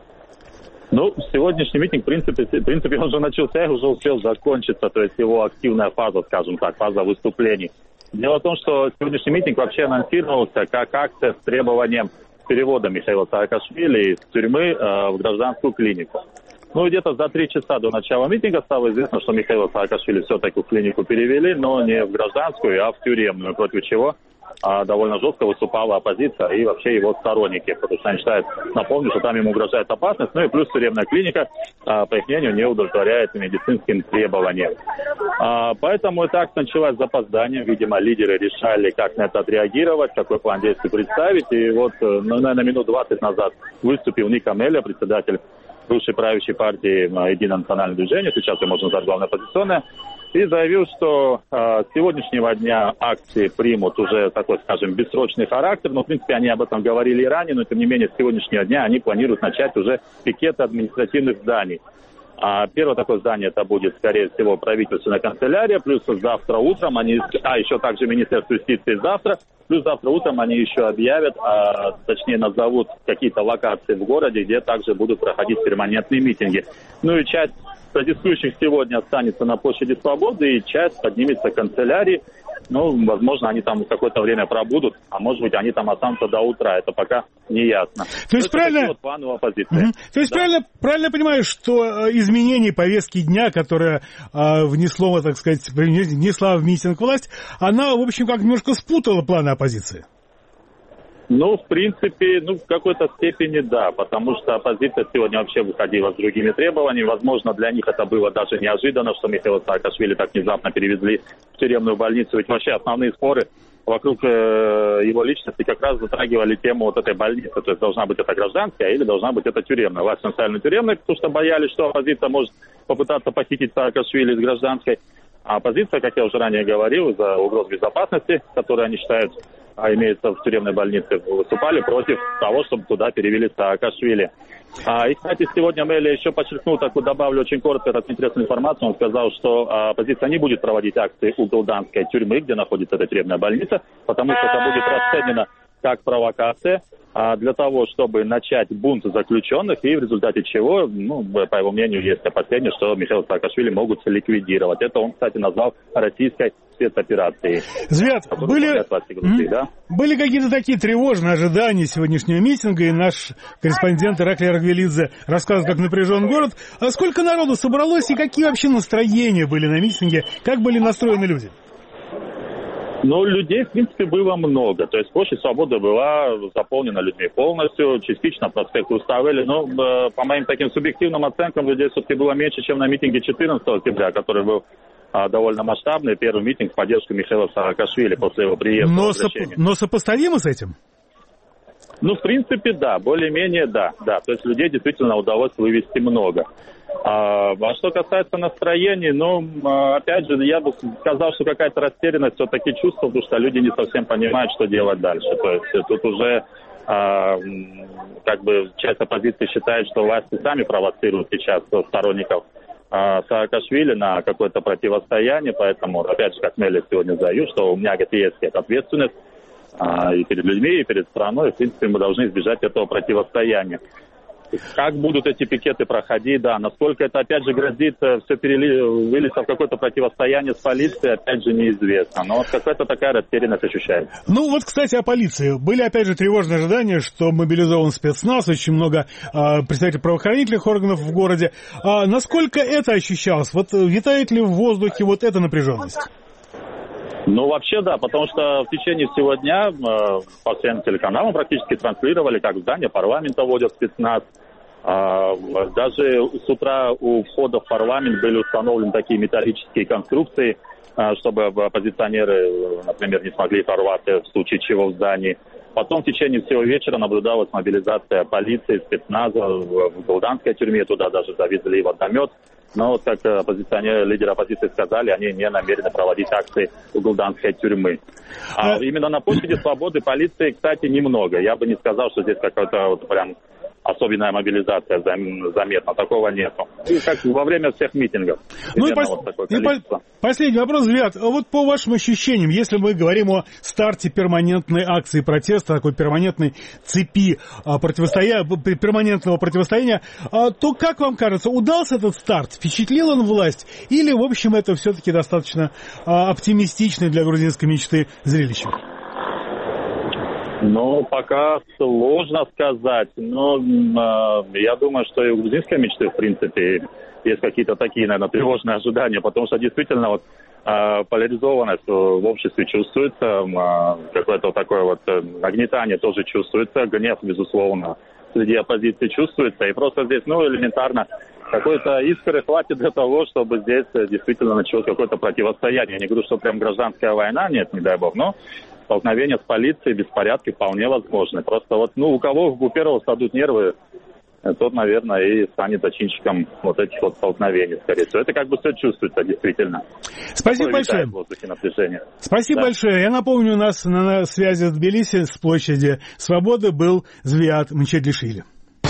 Ну, сегодняшний митинг, в принципе, в принципе, он уже начался и уже успел закончиться, то есть его активная фаза, скажем так, фаза выступлений. Дело в том, что сегодняшний митинг вообще анонсировался как акция с требованием перевода Михаила Саакашвили из тюрьмы э, в гражданскую клинику. Ну, где-то за три часа до начала митинга стало известно, что Михаила Саакашвили все-таки в клинику перевели, но не в гражданскую, а в тюремную, против чего а, довольно жестко выступала оппозиция и вообще его сторонники, потому что они считают, напомню, что там ему угрожает опасность, ну и плюс тюремная клиника, а, по их мнению, не удовлетворяет медицинским требованиям. А, поэтому эта акция началась с запозданием, видимо, лидеры решали, как на это отреагировать, какой план действий представить, и вот, ну, наверное, минут двадцать назад выступил Ник Амелия, председатель бывшей правящей партии «Единое национальное движение», сейчас ее можно назвать главной оппозиционной, и заявил, что э, с сегодняшнего дня акции примут уже такой, скажем, бессрочный характер. Но, в принципе, они об этом говорили и ранее, но, тем не менее, с сегодняшнего дня они планируют начать уже пикеты административных зданий. А первое такое здание это будет, скорее всего, правительственная канцелярия, плюс завтра утром они, а еще также Министерство юстиции завтра, плюс завтра утром они еще объявят, а, точнее назовут какие-то локации в городе, где также будут проходить перманентные митинги. Ну и часть протестующих сегодня останется на площади Свободы, и часть поднимется к канцелярии. Ну, возможно, они там какое-то время пробудут, а может быть, они там останутся до утра. Это пока не ясно. То есть, правильно... Вот планы у оппозиции. Угу. То есть, да. правильно, правильно понимаешь, что изменение повестки дня, которое э, внесло, так сказать, внесла в митинг власть, она, в общем, как немножко спутала планы оппозиции? Ну, в принципе, ну, в какой-то степени да, потому что оппозиция сегодня вообще выходила с другими требованиями. Возможно, для них это было даже неожиданно, что Михаила Саакашвили так внезапно перевезли в тюремную больницу. Ведь вообще основные споры вокруг э, его личности как раз затрагивали тему вот этой больницы. То есть должна быть это гражданская или должна быть это тюремная. Власть национальная тюремная, потому что боялись, что оппозиция может попытаться похитить Саакашвили из гражданской. А оппозиция, как я уже ранее говорил, из-за угроз безопасности, которые они считают а имеется в тюремной больнице, выступали против того, чтобы туда перевели Саакашвили. А, и, кстати, сегодня Мелия еще подчеркнул, такую добавлю очень коротко, это интересную информацию. Он сказал, что а, оппозиция не будет проводить акции у Голданской тюрьмы, где находится эта тюремная больница, потому что это будет расценено как провокация а, для того, чтобы начать бунт заключенных, и в результате чего, ну, по его мнению, есть опасения, что Михаила Саакашвили могут ликвидировать. Это он, кстати, назвал российской спецоперацией. Звят, были, Грузии, да? были какие-то такие тревожные ожидания сегодняшнего митинга, и наш корреспондент Ираклий Аргвелидзе рассказывает, как напряжен город. А сколько народу собралось, и какие вообще настроения были на митинге, как были настроены люди? Ну, людей, в принципе, было много. То есть площадь Свободы была заполнена людьми полностью, частично проспект Руставели. Но, по моим таким субъективным оценкам, людей все-таки было меньше, чем на митинге четырнадцатого октября, который был а, довольно масштабный. Первый митинг в поддержку Михаила Саакашвили после его приезда. Но, соп- но сопоставимо с этим? Ну, в принципе, да. Более-менее, да. да. То есть людей действительно удалось вывести много. А, а что касается настроений, ну, опять же, я бы сказал, что какая-то растерянность все-таки чувствовал, потому что люди не совсем понимают, что делать дальше. То есть тут уже а, как бы часть оппозиции считает, что власти сами провоцируют сейчас сторонников а, Саакашвили на какое-то противостояние, поэтому, опять же, как Мелия сегодня заявил, что у меня, говорит, есть ответственность а, и перед людьми, и перед страной, и, в принципе, мы должны избежать этого противостояния. Как будут эти пикеты проходить, да, насколько это, опять же, грозит все перели... вылиться в какое-то противостояние с полицией, опять же, неизвестно. Но вот какая-то такая растерянность ощущается. Ну, вот, кстати, о полиции. Были, опять же, тревожные ожидания, что мобилизован спецназ, очень много а, представителей правоохранительных органов в городе. А насколько это ощущалось? Вот витает ли в воздухе вот эта напряженность? Ну, вообще, да, потому что в течение всего дня э, по всем телеканалам практически транслировали, как в здание парламента вводят спецназ. Э, даже с утра у входа в парламент были установлены такие металлические конструкции, э, чтобы оппозиционеры, например, не смогли прорваться в случае чего в здании. Потом в течение всего вечера наблюдалась мобилизация полиции, спецназа в Голданской тюрьме, туда даже завезли водомет. Но вот как оппозиционеры, лидеры оппозиции сказали, они не намерены проводить акции у Голданской тюрьмы. А именно на площади Свободы полиции, кстати, немного. Я бы не сказал, что здесь какой-то вот прям особенная мобилизация заметна. Такого нету. И как во время всех митингов. Ну и, пос... вот и по... последний вопрос, Зviad. Вот по вашим ощущениям, если мы говорим о старте перманентной акции протеста, такой перманентной цепи противостоя... перманентного противостояния, то, как вам кажется, удался этот старт? Впечатлил он власть? Или, в общем, это все-таки достаточно оптимистичное для грузинской мечты зрелище? Ну, пока сложно сказать, но э, я думаю, что и у грузинской мечты, в принципе, есть какие-то такие, наверное, тревожные ожидания, потому что действительно вот э, поляризованность в обществе чувствуется, э, какое-то вот такое вот нагнетание тоже чувствуется, гнев, безусловно, среди оппозиции чувствуется, и просто здесь, ну, элементарно какой-то искры хватит для того, чтобы здесь действительно началось какое-то противостояние. Я не говорю, что прям гражданская война, нет, не дай бог, но столкновение с полицией, беспорядки вполне возможны. Просто вот, ну, у кого у первого стадут нервы, тот, наверное, и станет зачинщиком вот этих вот столкновений, скорее всего. Это как бы все чувствуется, действительно. Спасибо большое. Спасибо да. большое. Я напомню, у нас на связи с Тбилиси с площади Свободы был Зviad Мчедлишвили.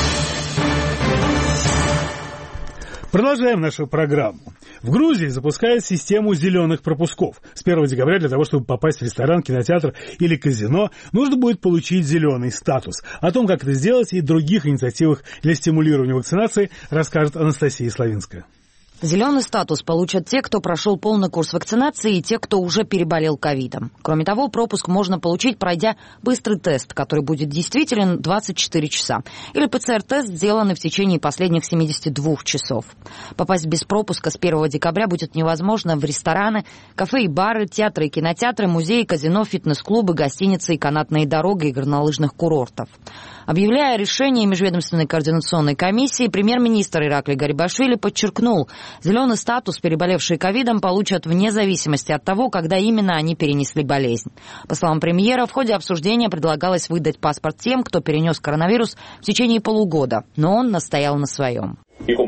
Продолжаем нашу программу. В Грузии запускают систему зеленых пропусков. С первого декабря для того, чтобы попасть в ресторан, кинотеатр или казино, нужно будет получить зеленый статус. О том, как это сделать, и других инициативах для стимулирования вакцинации, расскажет Анастасия Славинская. Зеленый статус получат те, кто прошел полный курс вакцинации, и те, кто уже переболел ковидом. Кроме того, пропуск можно получить, пройдя быстрый тест, который будет действителен двадцать четыре часа, или ПЦР-тест, сделанный в течение последних семидесяти двух часов. Попасть без пропуска с первого декабря будет невозможно в рестораны, кафе и бары, театры и кинотеатры, музеи, казино, фитнес-клубы, гостиницы и канатные дороги и горнолыжных курортов. Объявляя решение Межведомственной координационной комиссии, премьер-министр Ираклий Гарибашвили подчеркнул, зеленый статус переболевшие ковидом получат вне зависимости от того, когда именно они перенесли болезнь. По словам премьера, в ходе обсуждения предлагалось выдать паспорт тем, кто перенес коронавирус в течение полугода, но он настоял на своем.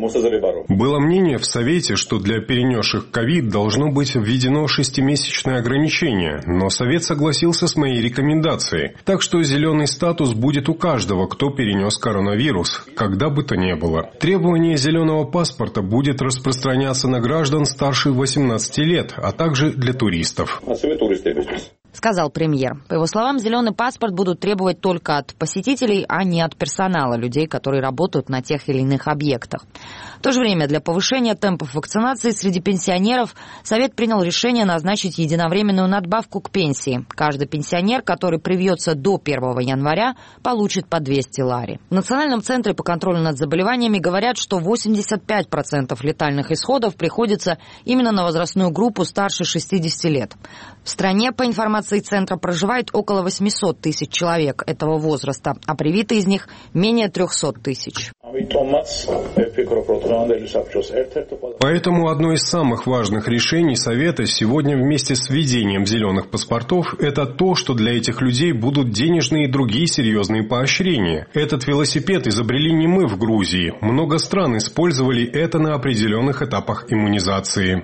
Было мнение в Совете, что для перенесших ковид должно быть введено шестимесячное ограничение, но Совет согласился с моей рекомендацией. Так что зеленый статус будет у каждого, кто перенес коронавирус, когда бы то ни было. Требование зеленого паспорта будет распространяться на граждан старше восемнадцати лет, а также для туристов. Сказал премьер. По его словам, зеленый паспорт будут требовать только от посетителей, а не от персонала, людей, которые работают на тех или иных объектах. В то же время для повышения темпов вакцинации среди пенсионеров Совет принял решение назначить единовременную надбавку к пенсии. Каждый пенсионер, который привьется до первого января, получит по двести лари. В Национальном центре по контролю над заболеваниями говорят, что восемьдесят пять процентов летальных исходов приходится именно на возрастную группу старше шестидесяти лет. В стране, по информации Центра, проживает около восемьсот тысяч человек этого возраста, а привиты из них менее трехсот тысяч. Поэтому одно из самых важных решений Совета сегодня вместе с введением зеленых паспортов – это то, что для этих людей будут денежные и другие серьезные поощрения. Этот велосипед изобрели не мы в Грузии. Много стран использовали это на определенных этапах иммунизации.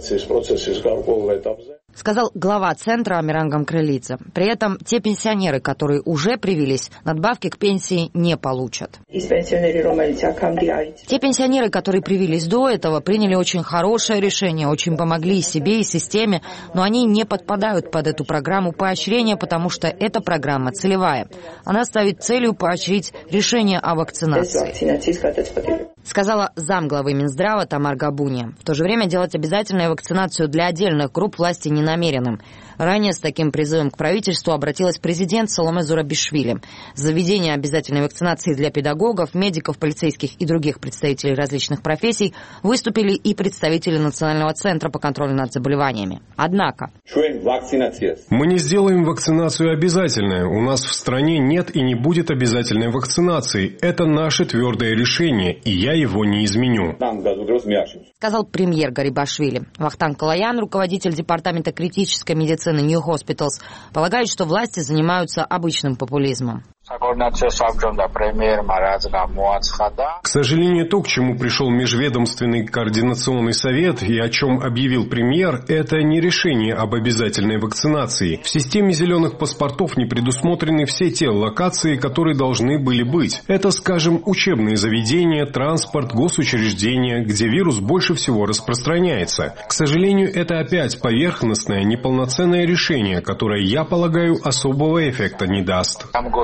Сказал глава Центра Амиран Гамкрелидзе. При этом те пенсионеры, которые уже привились, надбавки к пенсии не получат. Те пенсионеры, которые привились до этого, приняли очень хорошее решение, очень помогли и себе, и системе, но они не подпадают под эту программу поощрения, потому что эта программа целевая. Она ставит целью поощрить решение о вакцинации. Сказала замглавы Минздрава Тамар Габуния. В то же время делать обязательную вакцинацию для отдельных групп власти не намеренным. Ранее с таким призывом к правительству обратилась президент Саломе Зурабишвили. За введение обязательной вакцинации для педагогов, медиков, полицейских и других представителей различных профессий выступили и представители Национального центра по контролю над заболеваниями. Однако... Мы не сделаем вакцинацию обязательной. У нас в стране нет и не будет обязательной вакцинации. Это наше твердое решение, и я его не изменю. Сказал премьер Гарибашвили. Вахтанг Калаян, руководитель департамента критической медицины New Hospitals, полагает, что власти занимаются обычным популизмом. К сожалению, то, к чему пришел Межведомственный координационный совет и о чем объявил премьер, это не решение об обязательной вакцинации. В системе зеленых паспортов не предусмотрены все те локации, которые должны были быть. Это, скажем, учебные заведения, транспорт, госучреждения, где вирус больше всего распространяется. К сожалению, это опять поверхностное, неполноценное решение, которое, я полагаю, особого эффекта не даст.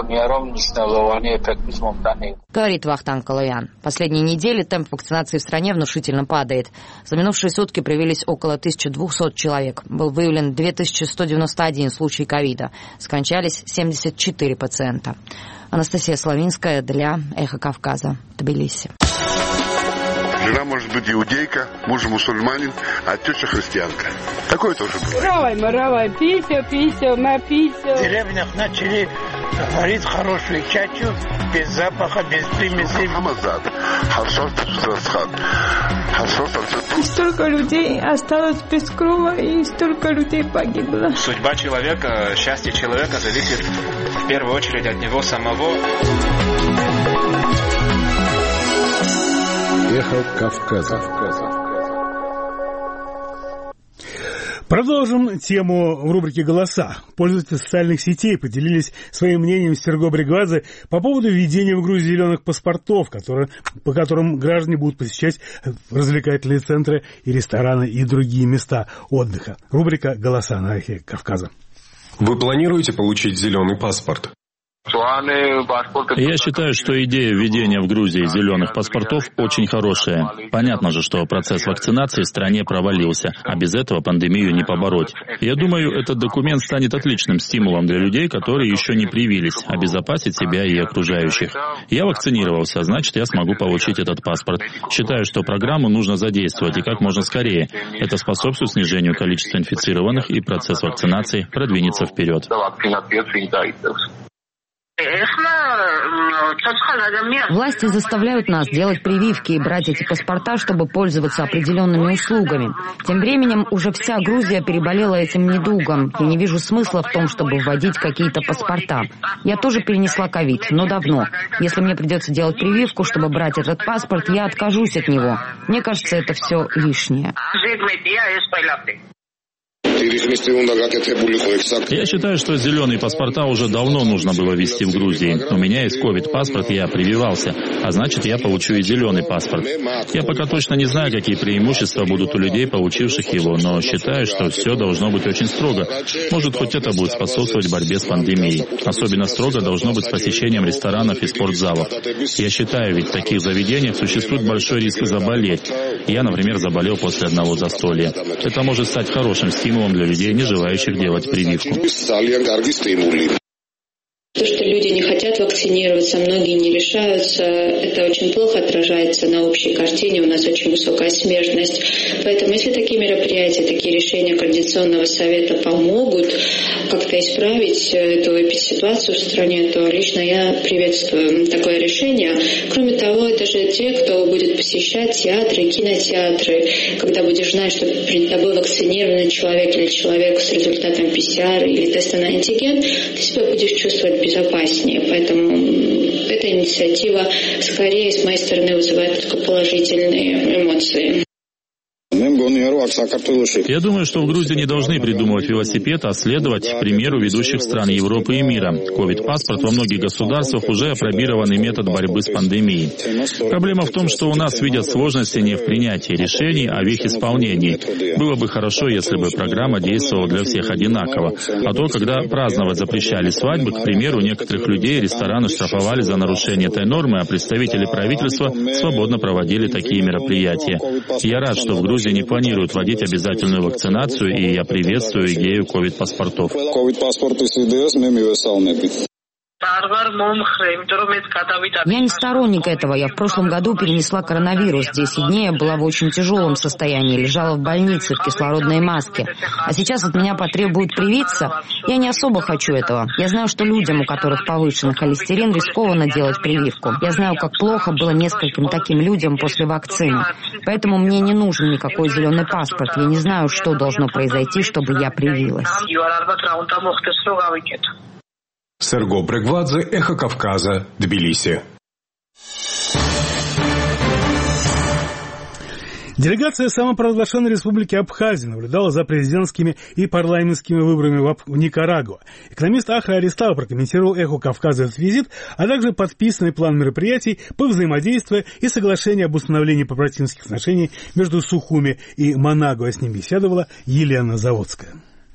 Говорит Вахтанг Калоян. Последние недели темп вакцинации в стране внушительно падает. За минувшие сутки привились около тысячи двухсот человек. Был выявлен две тысячи сто девяносто один случай ковида. Скончались семьдесят четыре пациента. Анастасия Славинская для «Эхо Кавказа», Тбилиси. Жена может быть иудейка, муж мусульманин, а теща христианка. Такое тоже бывает. Равай, маравай, писю, писю, на писю. В деревнях начали варить хорошую чачу, без запаха, без примесей. Столько людей осталось без крова, и столько людей погибло. Судьба человека, счастье человека зависит в первую очередь от него самого. Эхо Кавказа. Продолжим тему в рубрике «Голоса». Пользователи социальных сетей поделились своим мнением с Серго Бригвадзе по поводу введения в Грузии зеленых паспортов, которые, по которым граждане будут посещать развлекательные центры и рестораны и другие места отдыха. Рубрика «Голоса» на Эхе Кавказа. Вы планируете получить зеленый паспорт? Я считаю, что идея введения в Грузии зеленых паспортов очень хорошая. Понятно же, что процесс вакцинации в стране провалился, а без этого пандемию не побороть. Я думаю, этот документ станет отличным стимулом для людей, которые еще не привились, обезопасить себя и окружающих. Я вакцинировался, значит, я смогу получить этот паспорт. Считаю, что программу нужно задействовать и как можно скорее. Это способствует снижению количества инфицированных, и процесс вакцинации продвинется вперед. Власти заставляют нас делать прививки и брать эти паспорта, чтобы пользоваться определенными услугами. Тем временем уже вся Грузия переболела этим недугом. Я не вижу смысла в том, чтобы вводить какие-то паспорта. Я тоже перенесла ковид, но давно. Если мне придется делать прививку, чтобы брать этот паспорт, я откажусь от него. Мне кажется, это все лишнее. Я считаю, что зеленые паспорта уже давно нужно было ввести в Грузии. У меня есть ковид-паспорт, я прививался, а значит, я получу и зеленый паспорт. Я пока точно не знаю, какие преимущества будут у людей, получивших его, но считаю, что все должно быть очень строго. Может, хоть это будет способствовать борьбе с пандемией. Особенно строго должно быть с посещением ресторанов и спортзалов. Я считаю, ведь в таких заведениях существует большой риск заболеть. Я, например, заболел после одного застолья. Это может стать хорошим стимулом для людей, не желающих делать прививку. То, что люди не хотят вакцинироваться, многие не решаются, это очень плохо отражается на общей картине, у нас очень высокая смертность. Поэтому если такие мероприятия, такие решения Координационного совета помогут как-то исправить эту эпидситуацию в стране, то лично я приветствую такое решение. Кроме того, даже те, кто будет посещать театры, кинотеатры, когда будешь знать, что перед тобой вакцинированный человек или человек с результатом пэ цэ эр или теста на антиген, ты себя будешь чувствовать безопаснее. Поэтому эта инициатива скорее с моей стороны вызывает только положительные эмоции. Я думаю, что в Грузии не должны придумывать велосипед, а следовать примеру ведущих стран Европы и мира. Ковид-паспорт во многих государствах уже опробированный метод борьбы с пандемией. Проблема в том, что у нас видят сложности не в принятии решений, а в их исполнении. Было бы хорошо, если бы программа действовала для всех одинаково. А то, когда праздновать запрещали свадьбы, к примеру, некоторых людей рестораны штрафовали за нарушение этой нормы, а представители правительства свободно проводили такие мероприятия. Я рад, что в Грузии не планируют вводить обязательную вакцинацию, и я приветствую идею ковид-паспортов. Я не сторонник этого. Я в прошлом году перенесла коронавирус. десять дней я была в очень тяжелом состоянии, лежала в больнице в кислородной маске. А сейчас от меня потребуют привиться. Я не особо хочу этого. Я знаю, что людям, у которых повышенный холестерин, рискованно делать прививку. Я знаю, как плохо было нескольким таким людям после вакцины. Поэтому мне не нужен никакой зеленый паспорт. Я не знаю, что должно произойти, чтобы я привилась. Серго Брегвадзе, Эхо Кавказа, Тбилиси. Делегация самопровозглашенной республики Абхазия наблюдала за президентскими и парламентскими выборами в Никарагуа. Экономист Ахра Аристава прокомментировал «Эхо Кавказа» этот визит, а также подписанный план мероприятий по взаимодействию и соглашение об установлении побратимских отношений между Сухуми и Манагуа. С ним беседовала Елена Заводская.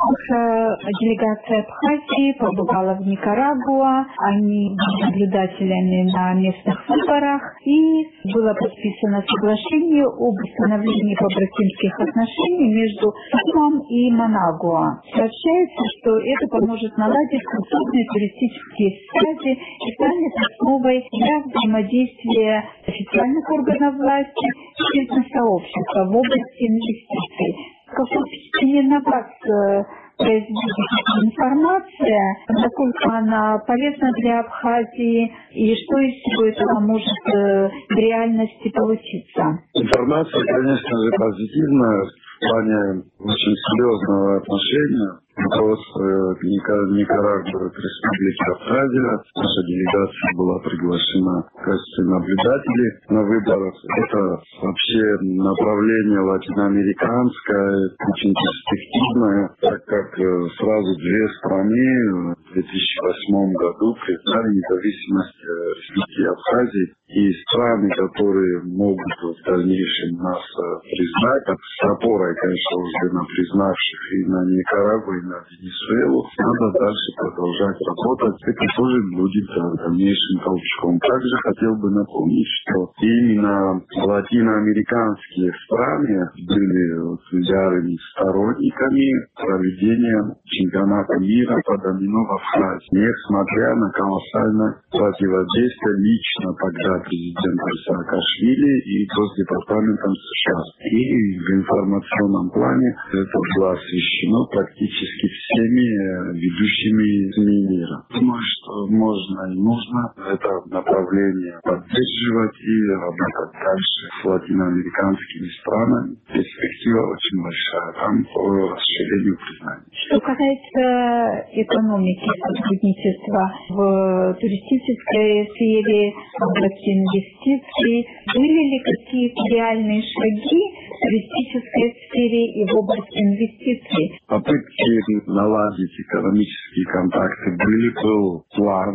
Делегация Абхазии побывала в Никарагуа, они были наблюдателями на местных выборах, и было подписано соглашение об установлении побратимских отношений между Сухумом и Манагуа. Сообщается, что это поможет наладить культурные туристические связи и станет основой для взаимодействия официальных органов власти и бизнес-сообщества в области инвестиций. Какое впечатление на вас производит эта информация, насколько она полезна для Абхазии и что из всего этого может в реальности получиться? Информация, конечно же, позитивная в плане очень серьезного отношения. Вопрос к Никарагуа, к республике Абхазия. Наша делегация была приглашена в качестве наблюдателей на выборах. Это вообще направление латиноамериканское, очень перспективное, так как сразу две страны в две тысячи восьмом году признали независимость республики Абхазии. И страны, которые могут в дальнейшем нас признать, с опорой, конечно, уже на признавших и на Никарагуа, и на Венесуэлу, надо дальше продолжать работать. Это тоже будет дальнейшим толчком. Также хотел бы напомнить, что именно латиноамериканские страны были ярыми сторонниками проведения чемпионата мира по домино в Абхазии, несмотря на колоссальное противодействие лично тогда президента Саакашвили и Госдепартаментом США. И в информационном плане это было освещено практически всеми ведущими СМИ мира. Думаю, что можно и нужно это направление поддерживать и работать дальше с латиноамериканскими странами. Перспектива очень большая там по расширению признания. Что касается экономики, сотрудничества в туристической сфере, в области инвестиций, были ли какие-то реальные шаги в туристической сфере и в области инвестиций? Попытки наладить экономические контакты были, был план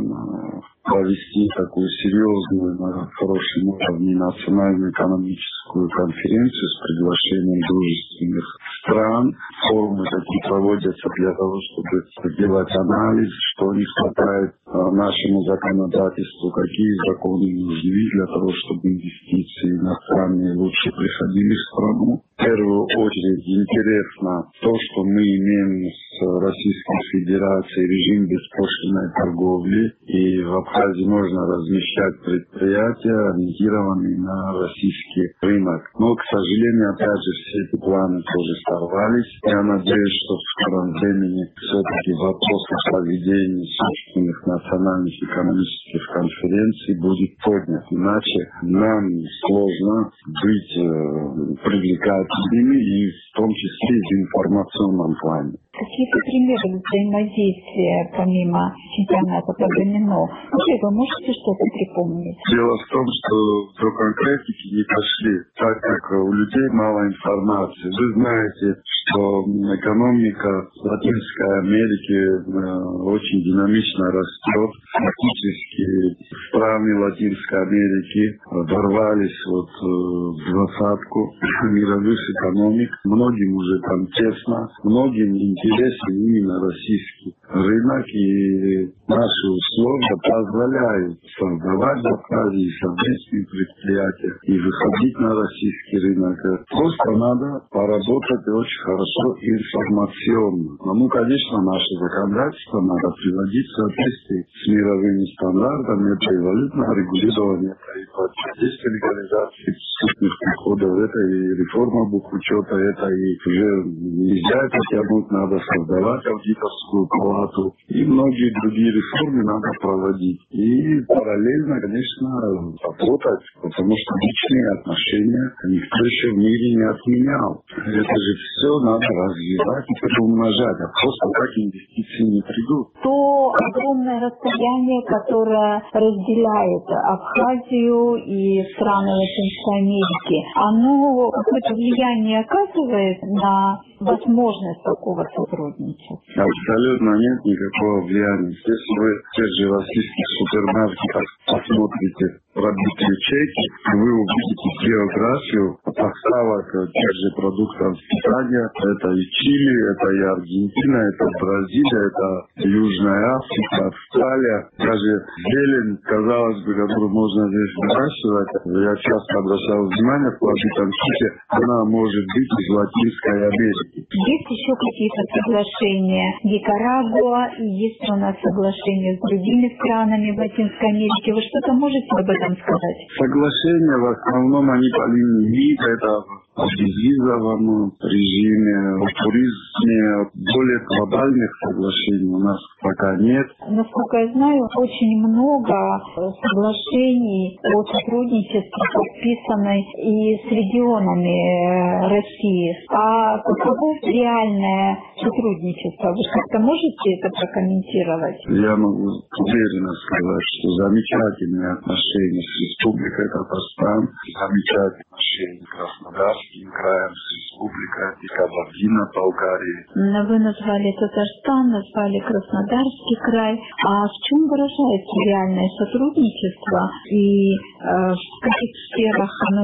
провести такую серьезную, на хорошем уровне национальную экономическую конференцию с приглашением дружественных стран. Форумы такие проводятся для того, чтобы сделать анализ, что не хватает нашему законодательству, какие законы нужны для того, чтобы инвестиции иностранные лучше приходили в страну. В первую очередь интересно то, что мы имеем с Российской Федерацией режим беспошлинной торговли, и в Абхазии можно размещать предприятия, ориентированные на российский рынок. Но, к сожалению, опять же, все эти планы тоже сорвались. Я надеюсь, что в скором времени все-таки вопрос о проведении собственных национальных экономических конференций будет поднят. Иначе нам сложно быть э, привлекательными, и в том числе и в информационном плане. Какие-то примеры взаимодействия помимо чемпионата по домино? Вы можете что-то припомнить? Дело в том, что до конкретики не пошли, так как у людей мало информации. Вы знаете, что экономика Латинской Америки очень динамично растет. Фактически страны Латинской Америки ворвались вот в двадцатку мировых экономик. Многим уже там тесно, многим интересен именно российский рынок, и наши условия позволяют создавать в Абхазии совместные предприятия и выходить на российский рынок. Просто надо поработать очень хорошо информационно. Но, ну, конечно, наше законодательство надо приводить в соответствии с мировыми стандартами. Это и валютное регулирование, это и противодействие легализации преступных приходов, это и реформа бухучета, это и уже нельзя это тянуть, надо создавать аудиторскую палату. кислоту. И многие другие реформы надо проводить. И параллельно, конечно, работать, потому что личные отношения никто еще в мире не отменял. Это же все надо развивать и приумножать, а просто так инвестиции не придут. То огромное расстояние, которое разделяет Абхазию и страны Латинской Америки, оно какое-то влияние оказывает на возможность такого сотрудничества? Абсолютно нет никакого влияния. Если вы в тех же российских супермаркетах посмотрите пробитые чеки, вы увидите географию поставок тех же продуктов питания. Это и Чили, это и Аргентина, это Бразилия, это Южная Африка, Австралия. Даже зелень, казалось бы, которую можно здесь выращивать, я часто обращал внимание в пробитом чеке, она может быть из Латинской Америки. Есть еще какие-то соглашения? Никарагуа, и есть у нас соглашения с другими странами в Латинской Америке. Вы что-то можете об этом сказать? Соглашения в основном они по линии МИД, это о безвизовом режиме, о туризме, более глобальных соглашений у нас пока нет. Насколько я знаю, очень много соглашений о сотрудничестве подписаны и с регионами России. А каково реальное сотрудничество? Вы как-то можете это прокомментировать? Я могу уверенно сказать, что замечательные отношения с Республикой Татарстан, замечательные отношения с Краснодарским краем, с Республикой Кабардино-Балкарии. Вы назвали Татарстан, назвали Краснодарский край. А в чем выражается реальное сотрудничество и э, в каких сферах оно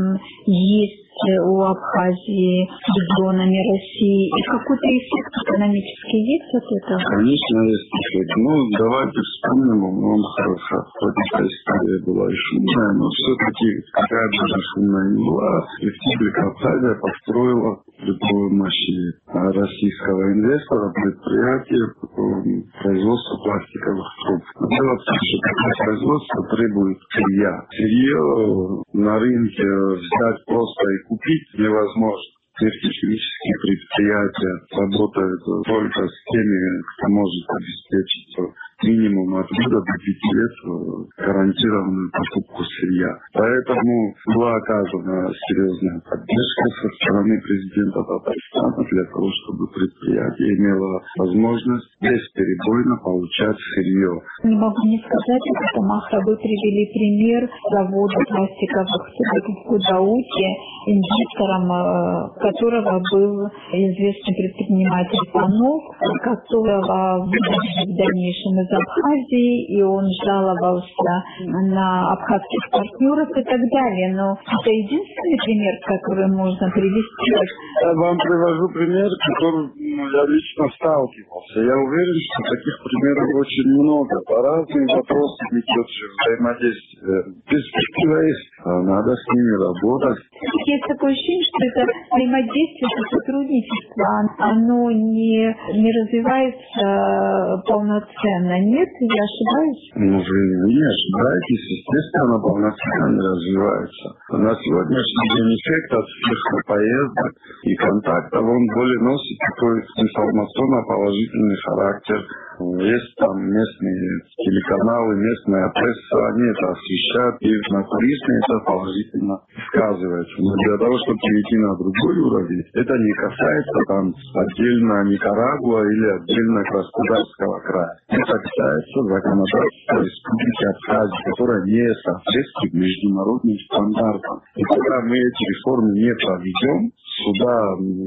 есть у Абхазии с регионами России? И какой-то эффект экономический есть от этого? Конечно, есть эффект. Ну, давайте вспомним, он хорошо, хоть эта история была и шумная, но все-таки какая бы она шумная ни была, Республика Абхазия построила при помощи российского инвестора предприятие по производству пластиковых труб. Дело в том, что такое производство требует сырья. Сырье на рынке взять просто и купить невозможно. Технические предприятия работают только с теми, кто может обеспечить минимум от года до пяти лет гарантированную покупку сырья. Поэтому была оказана серьезная поддержка со стороны президента Татарстана для того, чтобы предприятие имело возможность бесперебойно получать сырье. Не могу не сказать, что Махра, вы привели пример завода пластиковых трубок в Гудауте, инвестором которого был известный предприниматель Панов, которого выдали в дальнейшем из Абхазии, и он жаловался на абхазских партнеров и так далее. Но это единственный пример, который можно привести. Я вам привожу пример, которым я лично сталкивался. Я уверен, что таких примеров очень много. По разным вопросам идет взаимодействие. Перспектива есть, надо с ними работать. Есть такое ощущение, что это взаимодействие, это сотрудничество, оно не, не развивается полноценно. Нет, я ошибаюсь? Ну, вы не ошибаетесь. Естественно, оно полноценно не развивается. На сегодняшний день эффект от всех поездок и контактов, он более носит такой информационно-положительный характер. Есть там местные телеканалы, местная пресса, они это освещают, и на туризме это положительно сказывается. Но для того, чтобы перейти на другой уровень, это не касается там отдельно Никарагуа или отдельно Краснодарского края. Это касается законодательства Республики Абхазия, которая не соответствует международным стандартам. И пока мы эти реформы не проведем, сюда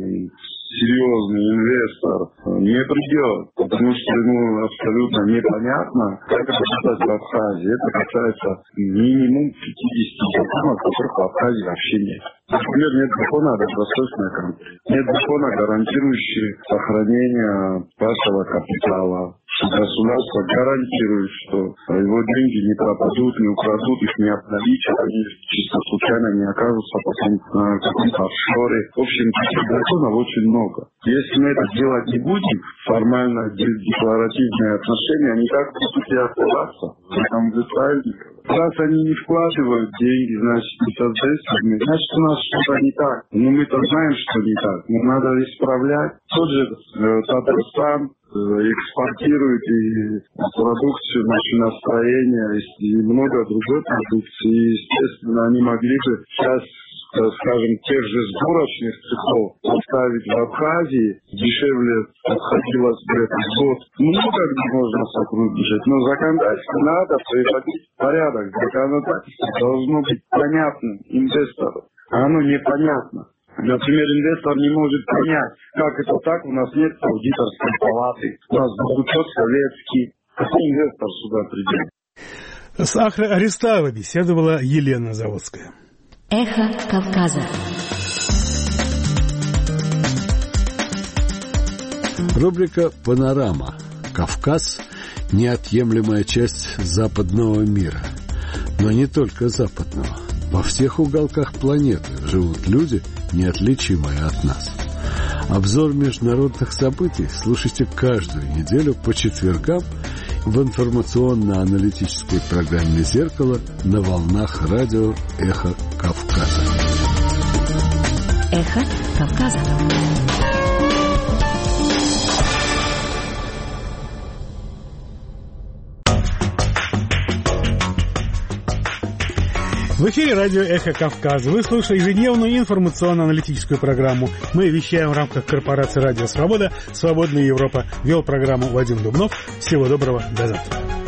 серьезный инвестор не придет, потому что ему абсолютно непонятно, как работать в Абхазии. Это касается минимум пятидесяти законов, которых в Абхазии вообще нет. Например, нет закона о долгосрочной контроле, нет закона, гарантирующего сохранение вашего капитала. Государство гарантирует, что его деньги не пропадут, не украдут, их не обналичат, они чисто случайно не окажутся потом на каком-то офшоре. В общем, таких законов очень много. Если мы это делать не будем, формально декларативные отношения, они как будут и оставаться. Там вы правильно. Раз они не вкладывают деньги, значит, не создают, значит, у нас что-то не так. Но мы-то знаем, что не так. Но надо исправлять. Тот же э, Татарстан э, экспортирует и продукцию машиностроения, и много другой продукции. И, естественно, они могли бы сейчас, скажем, тех же сборочных цехов поставить в Абхазии, дешевле обходилось бы этот год. Много где можно сотрудничать, но законодательно надо приводить в порядок. Законодательство должно быть понятным инвестору, а оно непонятно. Например, инвестор не может понять, как это так, у нас нет аудиторской палаты, у нас учет советский. Какой инвестор сюда придет? С Ахрой Аристаевой беседовала Елена Заводская. Эхо Кавказа. Рубрика «Панорама». Кавказ – неотъемлемая часть западного мира. Но не только западного. Во всех уголках планеты живут люди, неотличимые от нас. Обзор международных событий слушайте каждую неделю по четвергам в информационно-аналитической программе «Зеркало» на волнах радио «Эхо Кавказа». «Эхо Кавказа». В эфире радио «Эхо Кавказа». Вы слушаете ежедневную информационно-аналитическую программу. Мы вещаем в рамках корпорации «Радио Свобода». «Свободная Европа». Вел программу Вадим Дубнов. Всего доброго. До завтра.